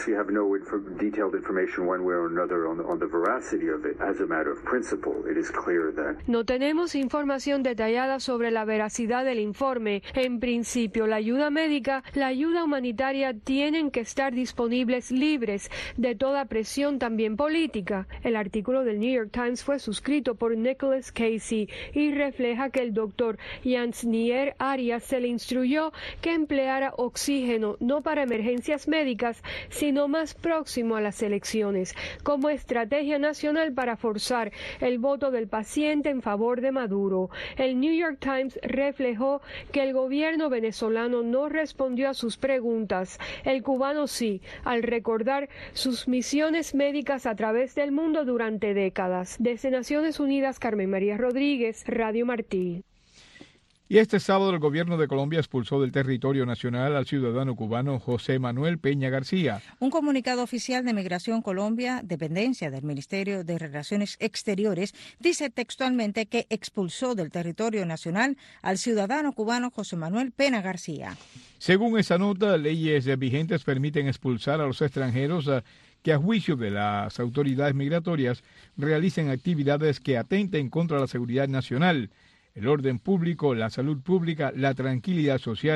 No tenemos información detallada sobre la veracidad del informe. En principio, la ayuda médica, la ayuda humanitaria tiene tienen que estar disponibles libres de toda presión, también política. El artículo del New York Times fue suscrito por Nicholas Casey y refleja que el doctor Yasnier Arias se le instruyó que empleara oxígeno no para emergencias médicas, sino más próximo a las elecciones, como estrategia nacional para forzar el voto del paciente en favor de Maduro. El New York Times reflejó que el gobierno venezolano no respondió a sus preguntas. El cubano sí, al recordar sus misiones médicas a través del mundo durante décadas. Desde Naciones Unidas, Carmen María Rodríguez, Radio Martí. Y este sábado el gobierno de Colombia expulsó del territorio nacional al ciudadano cubano José Manuel Peña García. Un comunicado oficial de Migración Colombia, dependencia del Ministerio de Relaciones Exteriores, dice textualmente que expulsó del territorio nacional al ciudadano cubano José Manuel Peña García. Según esa nota, leyes vigentes permiten expulsar a los extranjeros a que a juicio de las autoridades migratorias realicen actividades que atenten contra la seguridad nacional, el orden público, la salud pública, la tranquilidad social,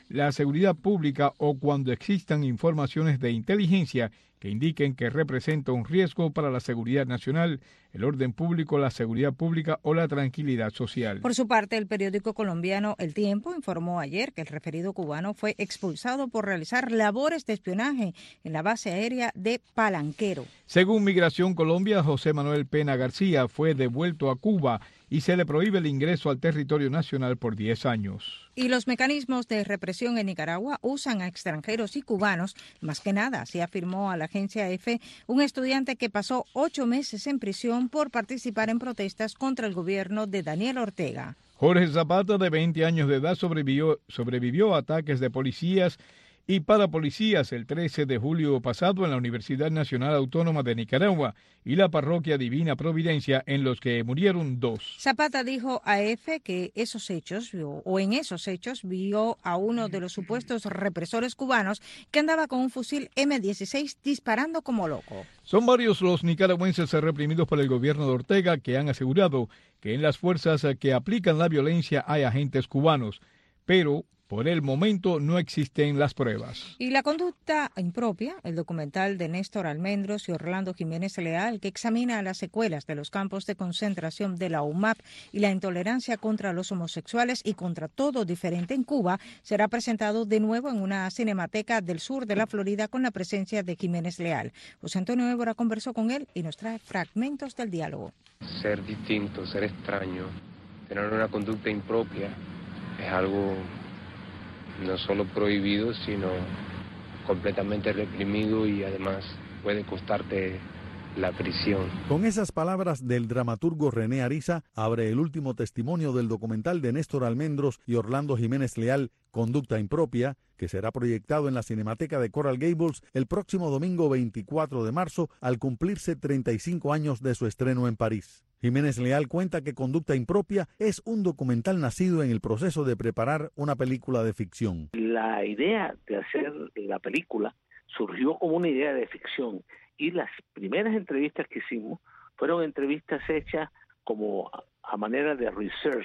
la seguridad pública o cuando existan informaciones de inteligencia que indiquen que representa un riesgo para la seguridad nacional, el orden público, la seguridad pública o la tranquilidad social. Por su parte, el periódico colombiano El Tiempo informó ayer que el referido cubano fue expulsado por realizar labores de espionaje en la base aérea de Palanquero. Según Migración Colombia, José Manuel Pena García fue devuelto a Cuba y se le prohíbe el ingreso al territorio nacional por diez años. Y los mecanismos de represión en Nicaragua usan a extranjeros y cubanos, más que nada, así afirmó a la agencia EFE un estudiante que pasó ocho meses en prisión por participar en protestas contra el gobierno de Daniel Ortega. Jorge Zapata, de veinte años de edad, sobrevivió, sobrevivió a ataques de policías y parapolicías el trece de julio pasado en la Universidad Nacional Autónoma de Nicaragua y la Parroquia Divina Providencia, en los que murieron dos. Zapata dijo a EFE que esos hechos, o en esos hechos, vio a uno de los supuestos represores cubanos que andaba con un fusil eme dieciséis disparando como loco. Son varios los nicaragüenses reprimidos por el gobierno de Ortega que han asegurado que en las fuerzas que aplican la violencia hay agentes cubanos, pero por el momento no existen las pruebas. Y la conducta impropia, el documental de Néstor Almendros y Orlando Jiménez Leal, que examina las secuelas de los campos de concentración de la U M A P y la intolerancia contra los homosexuales y contra todo diferente en Cuba, será presentado de nuevo en una cinemateca del sur de la Florida con la presencia de Jiménez Leal. José Antonio Évora conversó con él y nos trae fragmentos del diálogo. Ser distinto, ser extraño, tener una conducta impropia es algo no solo prohibido, sino completamente reprimido y además puede costarte la prisión. Con esas palabras del dramaturgo René Ariza, abre el último testimonio del documental de Néstor Almendros y Orlando Jiménez Leal, Conducta Impropia, que será proyectado en la Cinemateca de Coral Gables el próximo domingo veinticuatro de marzo, al cumplirse treinta y cinco años de su estreno en París. Jiménez Leal cuenta que Conducta Impropia es un documental nacido en el proceso de preparar una película de ficción. La idea de hacer la película surgió como una idea de ficción y las primeras entrevistas que hicimos fueron entrevistas hechas como a manera de research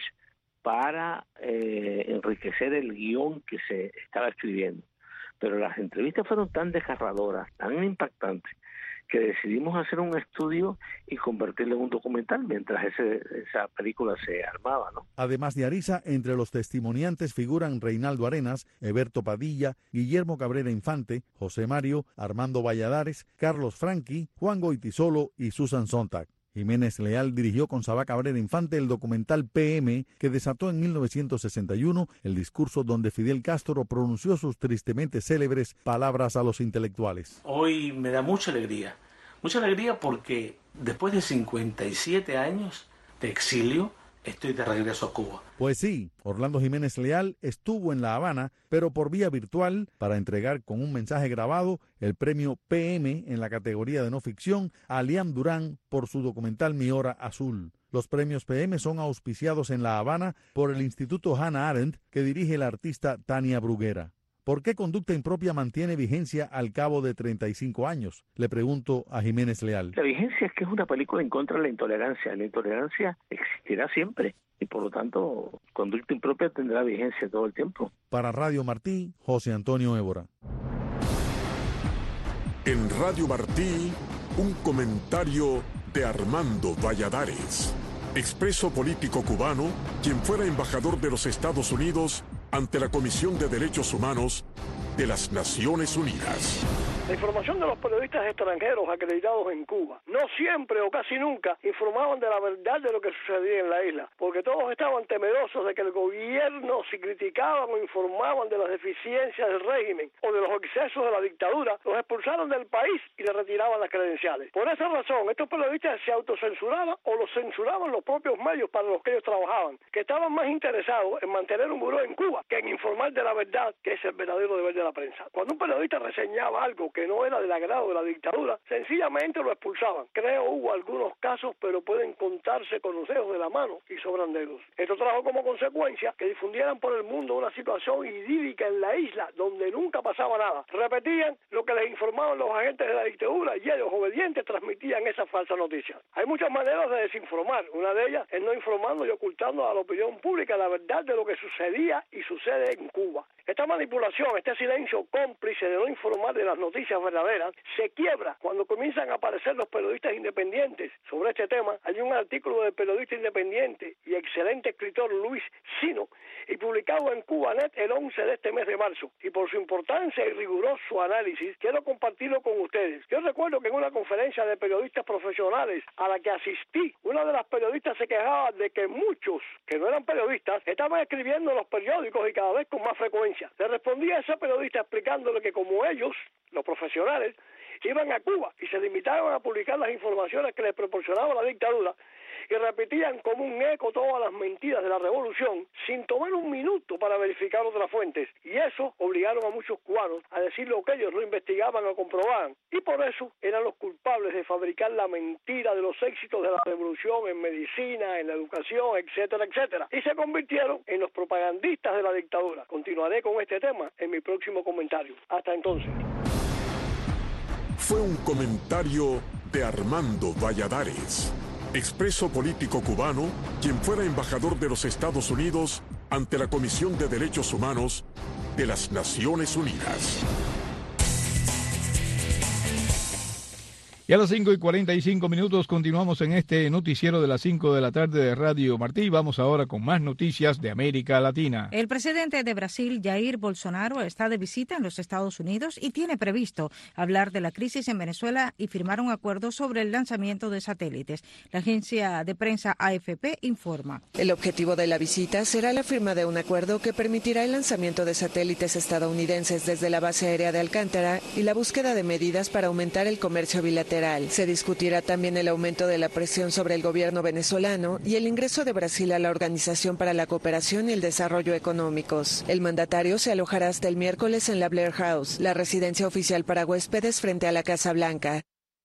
para eh, enriquecer el guión que se estaba escribiendo. Pero las entrevistas fueron tan desgarradoras, tan impactantes, que decidimos hacer un estudio y convertirlo en un documental mientras ese, esa película se armaba, ¿no? Además de Ariza, entre los testimoniantes figuran Reinaldo Arenas, Eberto Padilla, Guillermo Cabrera Infante, José Mario, Armando Valladares, Carlos Franqui, Juan Goitisolo y Susan Sontag. Jiménez Leal dirigió con Sabá Cabrera Infante el documental P M, que desató en mil novecientos sesenta y uno el discurso donde Fidel Castro pronunció sus tristemente célebres palabras a los intelectuales. Hoy me da mucha alegría, mucha alegría porque después de cincuenta y siete años de exilio, estoy de regreso a Cuba. Pues sí, Orlando Jiménez Leal estuvo en La Habana, pero por vía virtual, para entregar con un mensaje grabado el premio P M en la categoría de no ficción a Liam Durán por su documental Mi Hora Azul. Los premios P M son auspiciados en La Habana por el Instituto Hannah Arendt, que dirige la artista Tania Bruguera. ¿Por qué Conducta Impropia mantiene vigencia al cabo de treinta y cinco años? Le pregunto a Jiménez Leal. La vigencia es que es una película en contra de la intolerancia. La intolerancia existirá siempre y por lo tanto Conducta Impropia tendrá vigencia todo el tiempo. Para Radio Martí, José Antonio Évora. En Radio Martí, un comentario de Armando Valladares, expreso político cubano, quien fuera embajador de los Estados Unidos ante la Comisión de Derechos Humanos de las Naciones Unidas. La información de los periodistas extranjeros acreditados en Cuba no siempre o casi nunca informaban de la verdad de lo que sucedía en la isla, porque todos estaban temerosos de que el gobierno, si criticaban o informaban de las deficiencias del régimen o de los excesos de la dictadura, los expulsaron del país y les retiraban las credenciales. Por esa razón, estos periodistas se autocensuraban o los censuraban los propios medios para los que ellos trabajaban, que estaban más interesados en mantener un buró en Cuba que en informar de la verdad, que es el verdadero deber de la prensa. Cuando un periodista reseñaba algo que no era del agrado de la dictadura, sencillamente lo expulsaban. Creo hubo algunos casos, pero pueden contarse con los dedos de la mano y sobran dedos. Esto trajo como consecuencia que difundieran por el mundo una situación idílica en la isla, donde nunca pasaba nada. Repetían lo que les informaban los agentes de la dictadura y ellos, obedientes, transmitían esa falsa noticia. Hay muchas maneras de desinformar. Una de ellas es no informando y ocultando a la opinión pública la verdad de lo que sucedía y sucede en Cuba. Esta manipulación, este silencio cómplice de no informar de las noticias verdaderas, se quiebra cuando comienzan a aparecer los periodistas independientes. Sobre este tema hay un artículo del periodista independiente y excelente escritor Luis Sino, y publicado en Cubanet el once de este mes de marzo. Y por su importancia y riguroso análisis, quiero compartirlo con ustedes. Yo recuerdo que en una conferencia de periodistas profesionales a la que asistí, una de las periodistas se quejaba de que muchos, que no eran periodistas, estaban escribiendo en los periódicos y cada vez con más frecuencia. Le respondía a ese periodista explicándole que como ellos, los profesionales, iban a Cuba y se limitaban a publicar las informaciones que les proporcionaba la dictadura, y repetían como un eco todas las mentiras de la revolución sin tomar un minuto para verificar otras fuentes, y eso obligaron a muchos cubanos a decir lo que ellos no investigaban o comprobaban, y por eso eran los culpables de fabricar la mentira de los éxitos de la revolución en medicina, en la educación, etcétera, etcétera, y se convirtieron en los propagandistas de la dictadura. Continuaré con este tema en mi próximo comentario. Hasta entonces. Fue un comentario de Armando Valladares, expreso político cubano, quien fuera embajador de los Estados Unidos ante la Comisión de Derechos Humanos de las Naciones Unidas. Y a las cinco y cuarenta y cinco minutos continuamos en este noticiero de las cinco de la tarde de Radio Martí. Vamos ahora con más noticias de América Latina. El presidente de Brasil, Jair Bolsonaro, está de visita en los Estados Unidos y tiene previsto hablar de la crisis en Venezuela y firmar un acuerdo sobre el lanzamiento de satélites. La agencia de prensa A F P informa. El objetivo de la visita será la firma de un acuerdo que permitirá el lanzamiento de satélites estadounidenses desde la base aérea de Alcántara y la búsqueda de medidas para aumentar el comercio bilateral. Se discutirá también el aumento de la presión sobre el gobierno venezolano y el ingreso de Brasil a la Organización para la Cooperación y el Desarrollo Económicos. El mandatario se alojará hasta el miércoles en la Blair House, la residencia oficial para huéspedes frente a la Casa Blanca.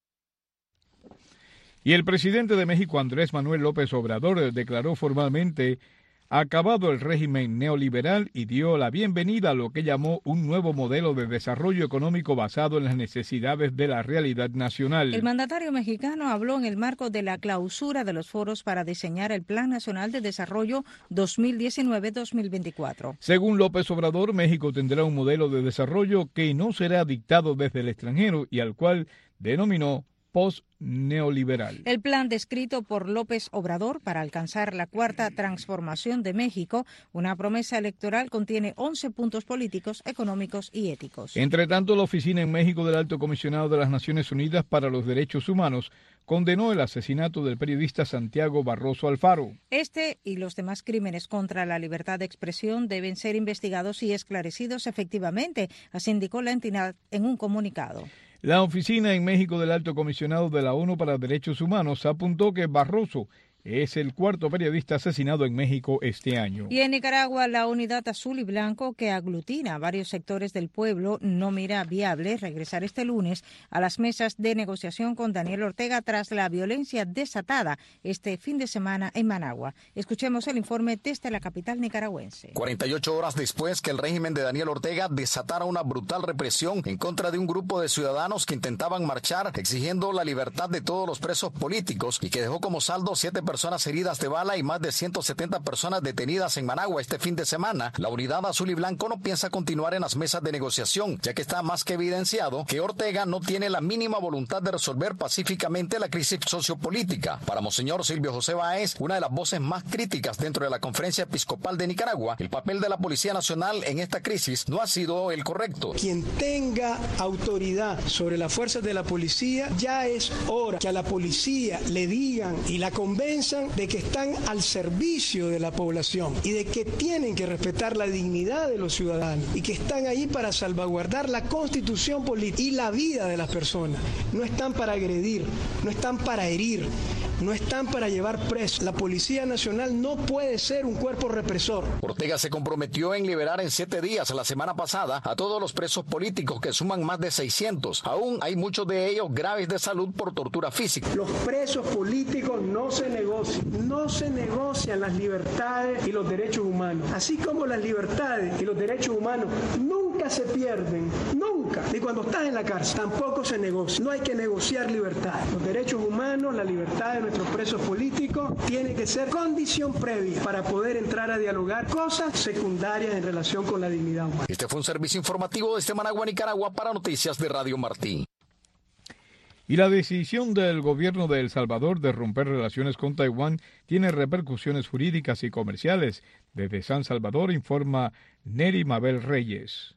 Y el presidente de México, Andrés Manuel López Obrador, declaró formalmente acabado el régimen neoliberal y dio la bienvenida a lo que llamó un nuevo modelo de desarrollo económico basado en las necesidades de la realidad nacional. El mandatario mexicano habló en el marco de la clausura de los foros para diseñar el Plan Nacional de Desarrollo dos mil diecinueve a dos mil veinticuatro. Según López Obrador, México tendrá un modelo de desarrollo que no será dictado desde el extranjero y al cual denominó post-neoliberal. El plan descrito por López Obrador para alcanzar la cuarta transformación de México, una promesa electoral, contiene once puntos políticos, económicos y éticos. Entre tanto, la oficina en México del Alto Comisionado de las Naciones Unidas para los Derechos Humanos condenó el asesinato del periodista Santiago Barroso Alfaro. Este y los demás crímenes contra la libertad de expresión deben ser investigados y esclarecidos efectivamente, así indicó la entidad en un comunicado. La oficina en México del Alto Comisionado de la ONU para Derechos Humanos apuntó que Barroso es el cuarto periodista asesinado en México este año. Y en Nicaragua, la Unidad Azul y Blanco, que aglutina a varios sectores del pueblo, no mira viable regresar este lunes a las mesas de negociación con Daniel Ortega tras la violencia desatada este fin de semana en Managua. Escuchemos el informe desde la capital nicaragüense. cuarenta y ocho horas después que el régimen de Daniel Ortega desatara una brutal represión en contra de un grupo de ciudadanos que intentaban marchar exigiendo la libertad de todos los presos políticos y que dejó como saldo siete personas heridas de bala y más de ciento setenta personas detenidas en Managua este fin de semana, la Unidad Azul y Blanco no piensa continuar en las mesas de negociación, ya que está más que evidenciado que Ortega no tiene la mínima voluntad de resolver pacíficamente la crisis sociopolítica. Para Monseñor Silvio José Báez, una de las voces más críticas dentro de la Conferencia Episcopal de Nicaragua, el papel de la Policía Nacional en esta crisis no ha sido el correcto. Quien tenga autoridad sobre las fuerzas de la policía, ya es hora que a la policía le digan y la convenzan de que están al servicio de la población y de que tienen que respetar la dignidad de los ciudadanos y que están ahí para salvaguardar la constitución política y la vida de las personas. No están para agredir, no están para herir, no están para llevar presos. La Policía Nacional no puede ser un cuerpo represor. Ortega se comprometió en liberar en siete días la semana pasada a todos los presos políticos, que suman más de seiscientos. Aún hay muchos de ellos graves de salud por tortura física. Los presos políticos no se negocian, no se negocian las libertades y los derechos humanos. Así como las libertades y los derechos humanos nunca se pierden, nunca. Y cuando estás en la cárcel tampoco se negocia. No hay que negociar libertad. Los derechos humanos, la libertad de nuestros presos políticos tiene que ser condición previa para poder entrar a dialogar cosas secundarias en relación con la dignidad humana. Este fue un servicio informativo desde Managua, Nicaragua, para Noticias de Radio Martí. Y la decisión del gobierno de El Salvador de romper relaciones con Taiwán tiene repercusiones jurídicas y comerciales. Desde San Salvador informa Neri Mabel Reyes.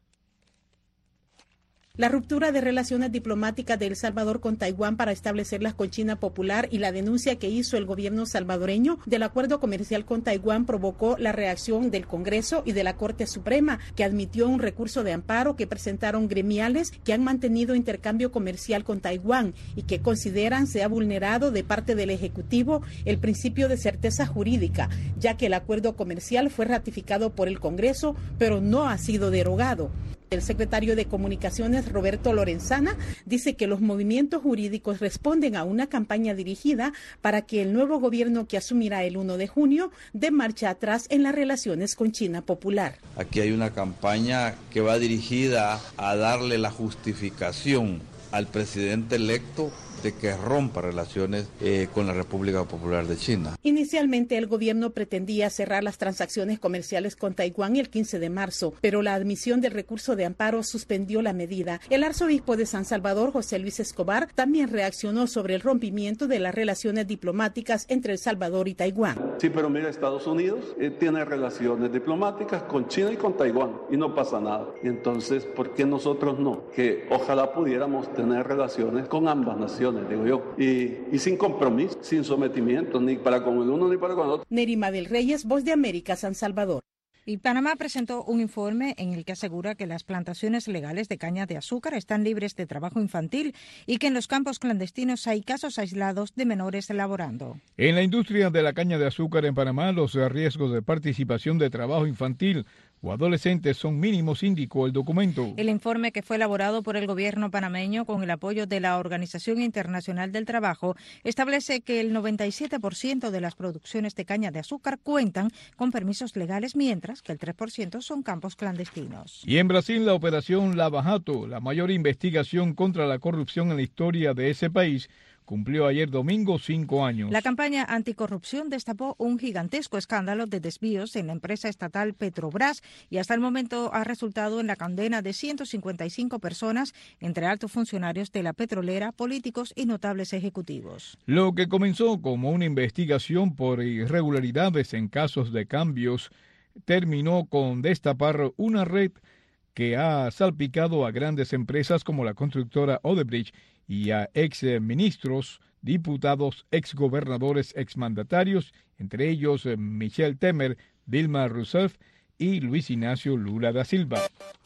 La ruptura de relaciones diplomáticas de El Salvador con Taiwán para establecerlas con China Popular y la denuncia que hizo el gobierno salvadoreño del acuerdo comercial con Taiwán provocó la reacción del Congreso y de la Corte Suprema, que admitió un recurso de amparo que presentaron gremiales que han mantenido intercambio comercial con Taiwán y que consideran se ha vulnerado de parte del Ejecutivo el principio de certeza jurídica, ya que el acuerdo comercial fue ratificado por el Congreso, pero no ha sido derogado. El secretario de Comunicaciones, Roberto Lorenzana, dice que los movimientos jurídicos responden a una campaña dirigida para que el nuevo gobierno que asumirá el primero de junio dé marcha atrás en las relaciones con China Popular. Aquí hay una campaña que va dirigida a darle la justificación al presidente electo de que rompa relaciones eh, con la República Popular de China. Inicialmente el gobierno pretendía cerrar las transacciones comerciales con Taiwán el quince de marzo, pero la admisión del recurso de amparo suspendió la medida. El arzobispo de San Salvador, José Luis Escobar, también reaccionó sobre el rompimiento de las relaciones diplomáticas entre El Salvador y Taiwán. Sí, pero mira, Estados Unidos eh, tiene relaciones diplomáticas con China y con Taiwán y no pasa nada. Y entonces, ¿por qué nosotros no? Que ojalá pudiéramos tener relaciones con ambas naciones, digo yo, y, y sin compromiso, sin sometimiento, ni para con el uno ni para con el otro. Neri Mabel Reyes, Voz de América, San Salvador. Y Panamá presentó un informe en el que asegura que las plantaciones legales de caña de azúcar están libres de trabajo infantil y que en los campos clandestinos hay casos aislados de menores laborando. En la industria de la caña de azúcar en Panamá, los riesgos de participación de trabajo infantil o adolescentes son mínimos, indicó el documento. El informe, que fue elaborado por el gobierno panameño con el apoyo de la Organización Internacional del Trabajo, establece que el noventa y siete por ciento de las producciones de caña de azúcar cuentan con permisos legales, mientras que el tres por ciento son campos clandestinos. Y en Brasil, la operación Lava Jato, la mayor investigación contra la corrupción en la historia de ese país, cumplió ayer domingo cinco años. La campaña anticorrupción destapó un gigantesco escándalo de desvíos en la empresa estatal Petrobras y hasta el momento ha resultado en la condena de ciento cincuenta y cinco personas, entre altos funcionarios de la petrolera, políticos y notables ejecutivos. Lo que comenzó como una investigación por irregularidades en casos de cambios terminó con destapar una red que ha salpicado a grandes empresas como la constructora Odebrecht y a exministros, diputados, exgobernadores, exmandatarios, entre ellos Michel Temer, Dilma Rousseff y Luis Ignacio Lula da Silva.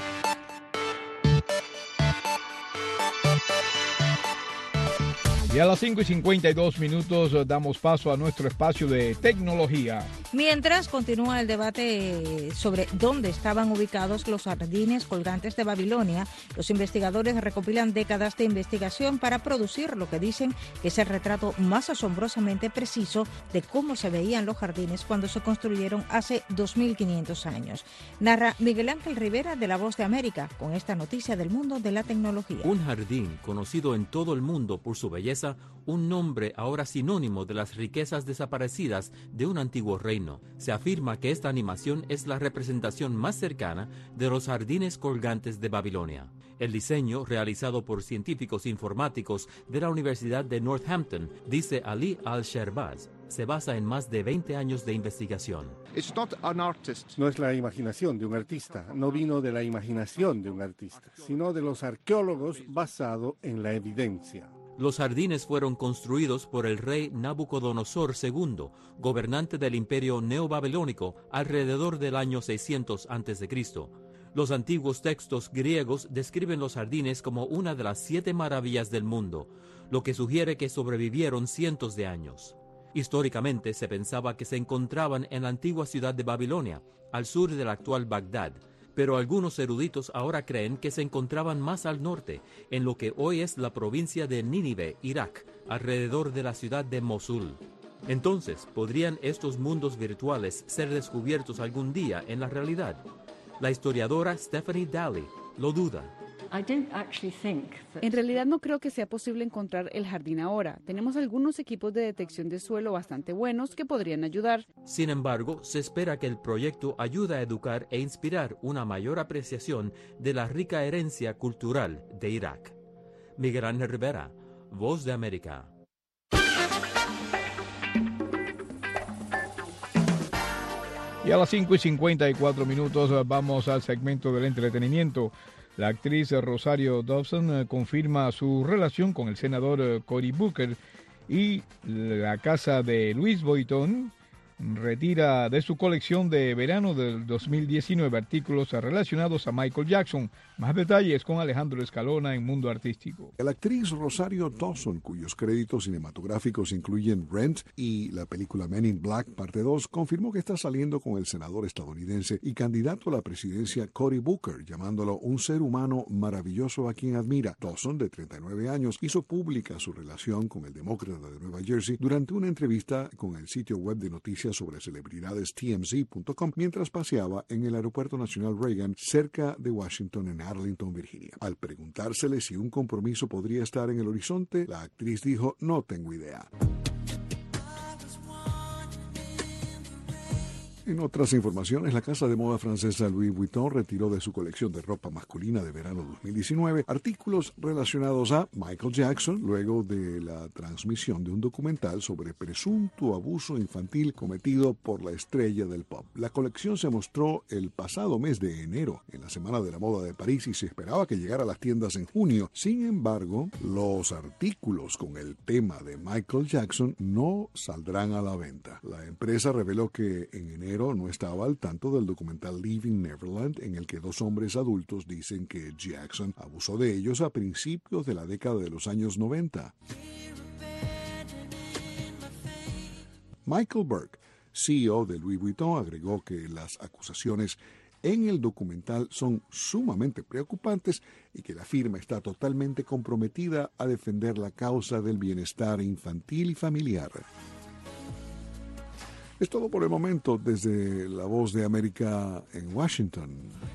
Y a las cinco y cincuenta y dos minutos damos paso a nuestro espacio de tecnología. Mientras continúa el debate sobre dónde estaban ubicados los jardines colgantes de Babilonia, los investigadores recopilan décadas de investigación para producir lo que dicen que es el retrato más asombrosamente preciso de cómo se veían los jardines cuando se construyeron hace dos mil quinientos años. Narra Miguel Ángel Rivera, de La Voz de América, con esta noticia del mundo de la tecnología. Un jardín conocido en todo el mundo por su belleza, un nombre ahora sinónimo de las riquezas desaparecidas de un antiguo reino. Se afirma que esta animación es la representación más cercana de los jardines colgantes de Babilonia. El diseño, realizado por científicos informáticos de la Universidad de Northampton, dice Ali Al-Sherbaz, se basa en más de veinte años de investigación. No es la imaginación de un artista, no vino de la imaginación de un artista, sino de los arqueólogos basado en la evidencia. Los jardines fueron construidos por el rey Nabucodonosor segundo, gobernante del imperio neobabilónico, alrededor del año seiscientos antes de Cristo. Los antiguos textos griegos describen los jardines como una de las siete maravillas del mundo, lo que sugiere que sobrevivieron cientos de años. Históricamente se pensaba que se encontraban en la antigua ciudad de Babilonia, al sur de la actual Bagdad, pero algunos eruditos ahora creen que se encontraban más al norte, en lo que hoy es la provincia de Nínive, Irak, alrededor de la ciudad de Mosul. Entonces, ¿podrían estos mundos virtuales ser descubiertos algún día en la realidad? La historiadora Stephanie Daly lo duda. En realidad no creo que sea posible encontrar el jardín ahora. Tenemos algunos equipos de detección de suelo bastante buenos que podrían ayudar. Sin embargo, se espera que el proyecto ayude a educar e inspirar una mayor apreciación de la rica herencia cultural de Irak. Miguel Ángel Rivera, Voz de América. Y a las cinco y cincuenta y cuatro minutos vamos al segmento del entretenimiento. La actriz Rosario Dawson confirma su relación con el senador Cory Booker y la casa de Louis Vuitton retira de su colección de verano del dos mil diecinueve artículos relacionados a Michael Jackson. Más detalles con Alejandro Escalona en Mundo Artístico. La actriz Rosario Dawson, cuyos créditos cinematográficos incluyen Rent y la película Men in Black Parte dos, confirmó que está saliendo con el senador estadounidense y candidato a la presidencia Cory Booker, llamándolo un ser humano maravilloso a quien admira. Dawson, de treinta y nueve años, hizo pública su relación con el demócrata de Nueva Jersey durante una entrevista con el sitio web de noticias sobre celebridades T M Z punto com mientras paseaba en el Aeropuerto Nacional Reagan cerca de Washington en Arlington, Virginia. Al preguntársele si un compromiso podría estar en el horizonte, la actriz dijo: "No tengo idea". En otras informaciones, la casa de moda francesa Louis Vuitton retiró de su colección de ropa masculina de verano dos mil diecinueve artículos relacionados a Michael Jackson luego de la transmisión de un documental sobre presunto abuso infantil cometido por la estrella del pop. La colección se mostró el pasado mes de enero en la Semana de la Moda de París y se esperaba que llegara a las tiendas en junio. Sin embargo, los artículos con el tema de Michael Jackson no saldrán a la venta. La empresa reveló que en enero no estaba al tanto del documental Leaving Neverland, en el que dos hombres adultos dicen que Jackson abusó de ellos a principios de la década de los años noventa. Michael Burke, C E O de Louis Vuitton, agregó que las acusaciones en el documental son sumamente preocupantes y que la firma está totalmente comprometida a defender la causa del bienestar infantil y familiar. Es todo por el momento desde La Voz de América en Washington.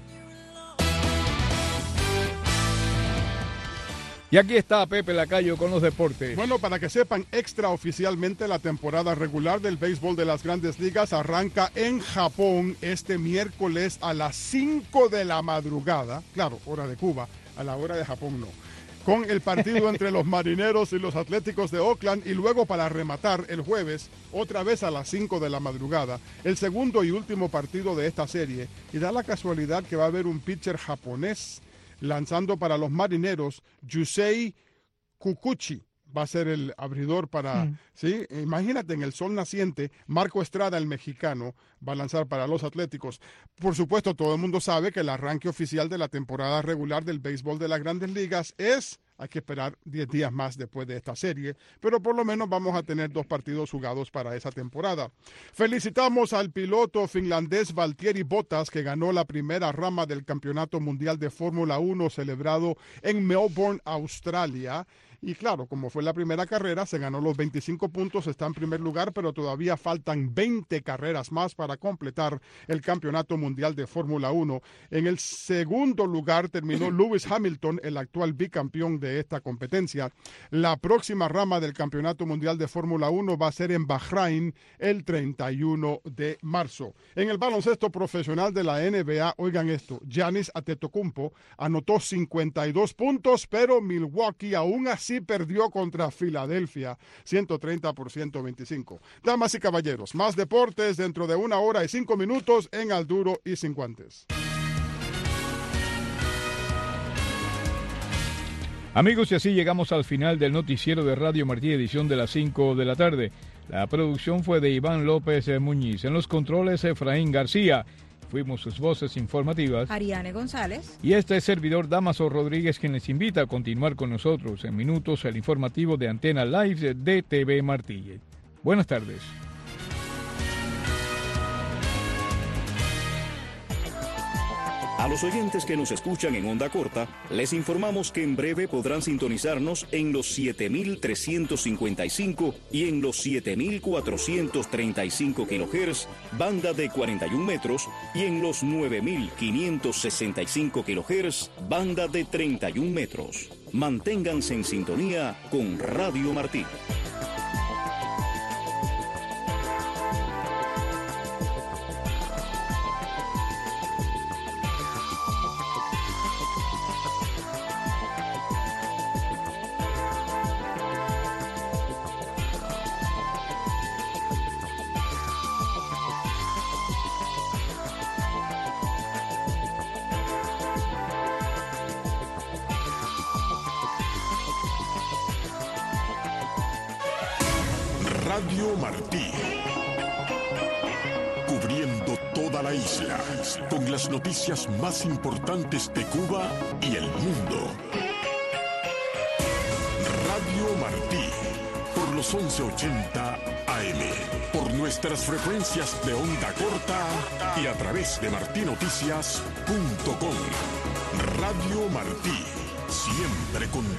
Y aquí está Pepe Lacayo con los deportes. Bueno, para que sepan, extraoficialmente la temporada regular del béisbol de las Grandes Ligas arranca en Japón este miércoles a las cinco de la madrugada. Claro, hora de Cuba, a la hora de Japón no. Con el partido entre los Marineros y los Atléticos de Oakland, y luego para rematar el jueves, otra vez a las cinco de la madrugada, el segundo y último partido de esta serie. Y da la casualidad que va a haber un pitcher japonés lanzando para los Marineros, Yusei Kikuchi. Va a ser el abridor para... Mm. ¿sí? Imagínate, en el sol naciente, Marco Estrada, el mexicano, va a lanzar para los Atléticos. Por supuesto, todo el mundo sabe que el arranque oficial de la temporada regular del béisbol de las Grandes Ligas es... Hay que esperar diez días más después de esta serie, pero por lo menos vamos a tener dos partidos jugados para esa temporada. Felicitamos al piloto finlandés Valtteri Bottas, que ganó la primera rama del Campeonato Mundial de Fórmula uno celebrado en Melbourne, Australia. Y claro, como fue la primera carrera, se ganó los veinticinco puntos, está en primer lugar, pero todavía faltan veinte carreras más para completar el Campeonato Mundial de Fórmula uno. En el segundo lugar terminó Lewis Hamilton, el actual bicampeón de esta competencia. La próxima rama del Campeonato Mundial de Fórmula uno va a ser en Bahrein el treinta y uno de marzo. En el baloncesto profesional de la N B A, oigan esto, Giannis Antetokounmpo anotó cincuenta y dos puntos, pero Milwaukee aún así perdió contra Filadelfia, ciento treinta por ciento veinticinco. Damas y caballeros, más deportes dentro de una hora y cinco minutos en Al Duro y Sin Guantes. Amigos, y así llegamos al final del noticiero de Radio Martí, edición de las cinco de la tarde. La producción fue de Iván López Muñiz. En los controles, Efraín García. Fuimos sus voces informativas, Ariane González. Y este es servidor Damaso Rodríguez, quien les invita a continuar con nosotros en minutos el informativo de Antena Live de T V Martí. Buenas tardes. A los oyentes que nos escuchan en onda corta, les informamos que en breve podrán sintonizarnos en los siete mil trescientos cincuenta y cinco y en los siete mil cuatrocientos treinta y cinco kilohertz, banda de cuarenta y un metros, y en los nueve mil quinientos sesenta y cinco kilohertz, banda de treinta y un metros. Manténganse en sintonía con Radio Martí. Radio Martí, cubriendo toda la isla, con las noticias más importantes de Cuba y el mundo. Radio Martí, por los once ochenta A M, por nuestras frecuencias de onda corta y a través de martinoticias punto com. Radio Martí, siempre con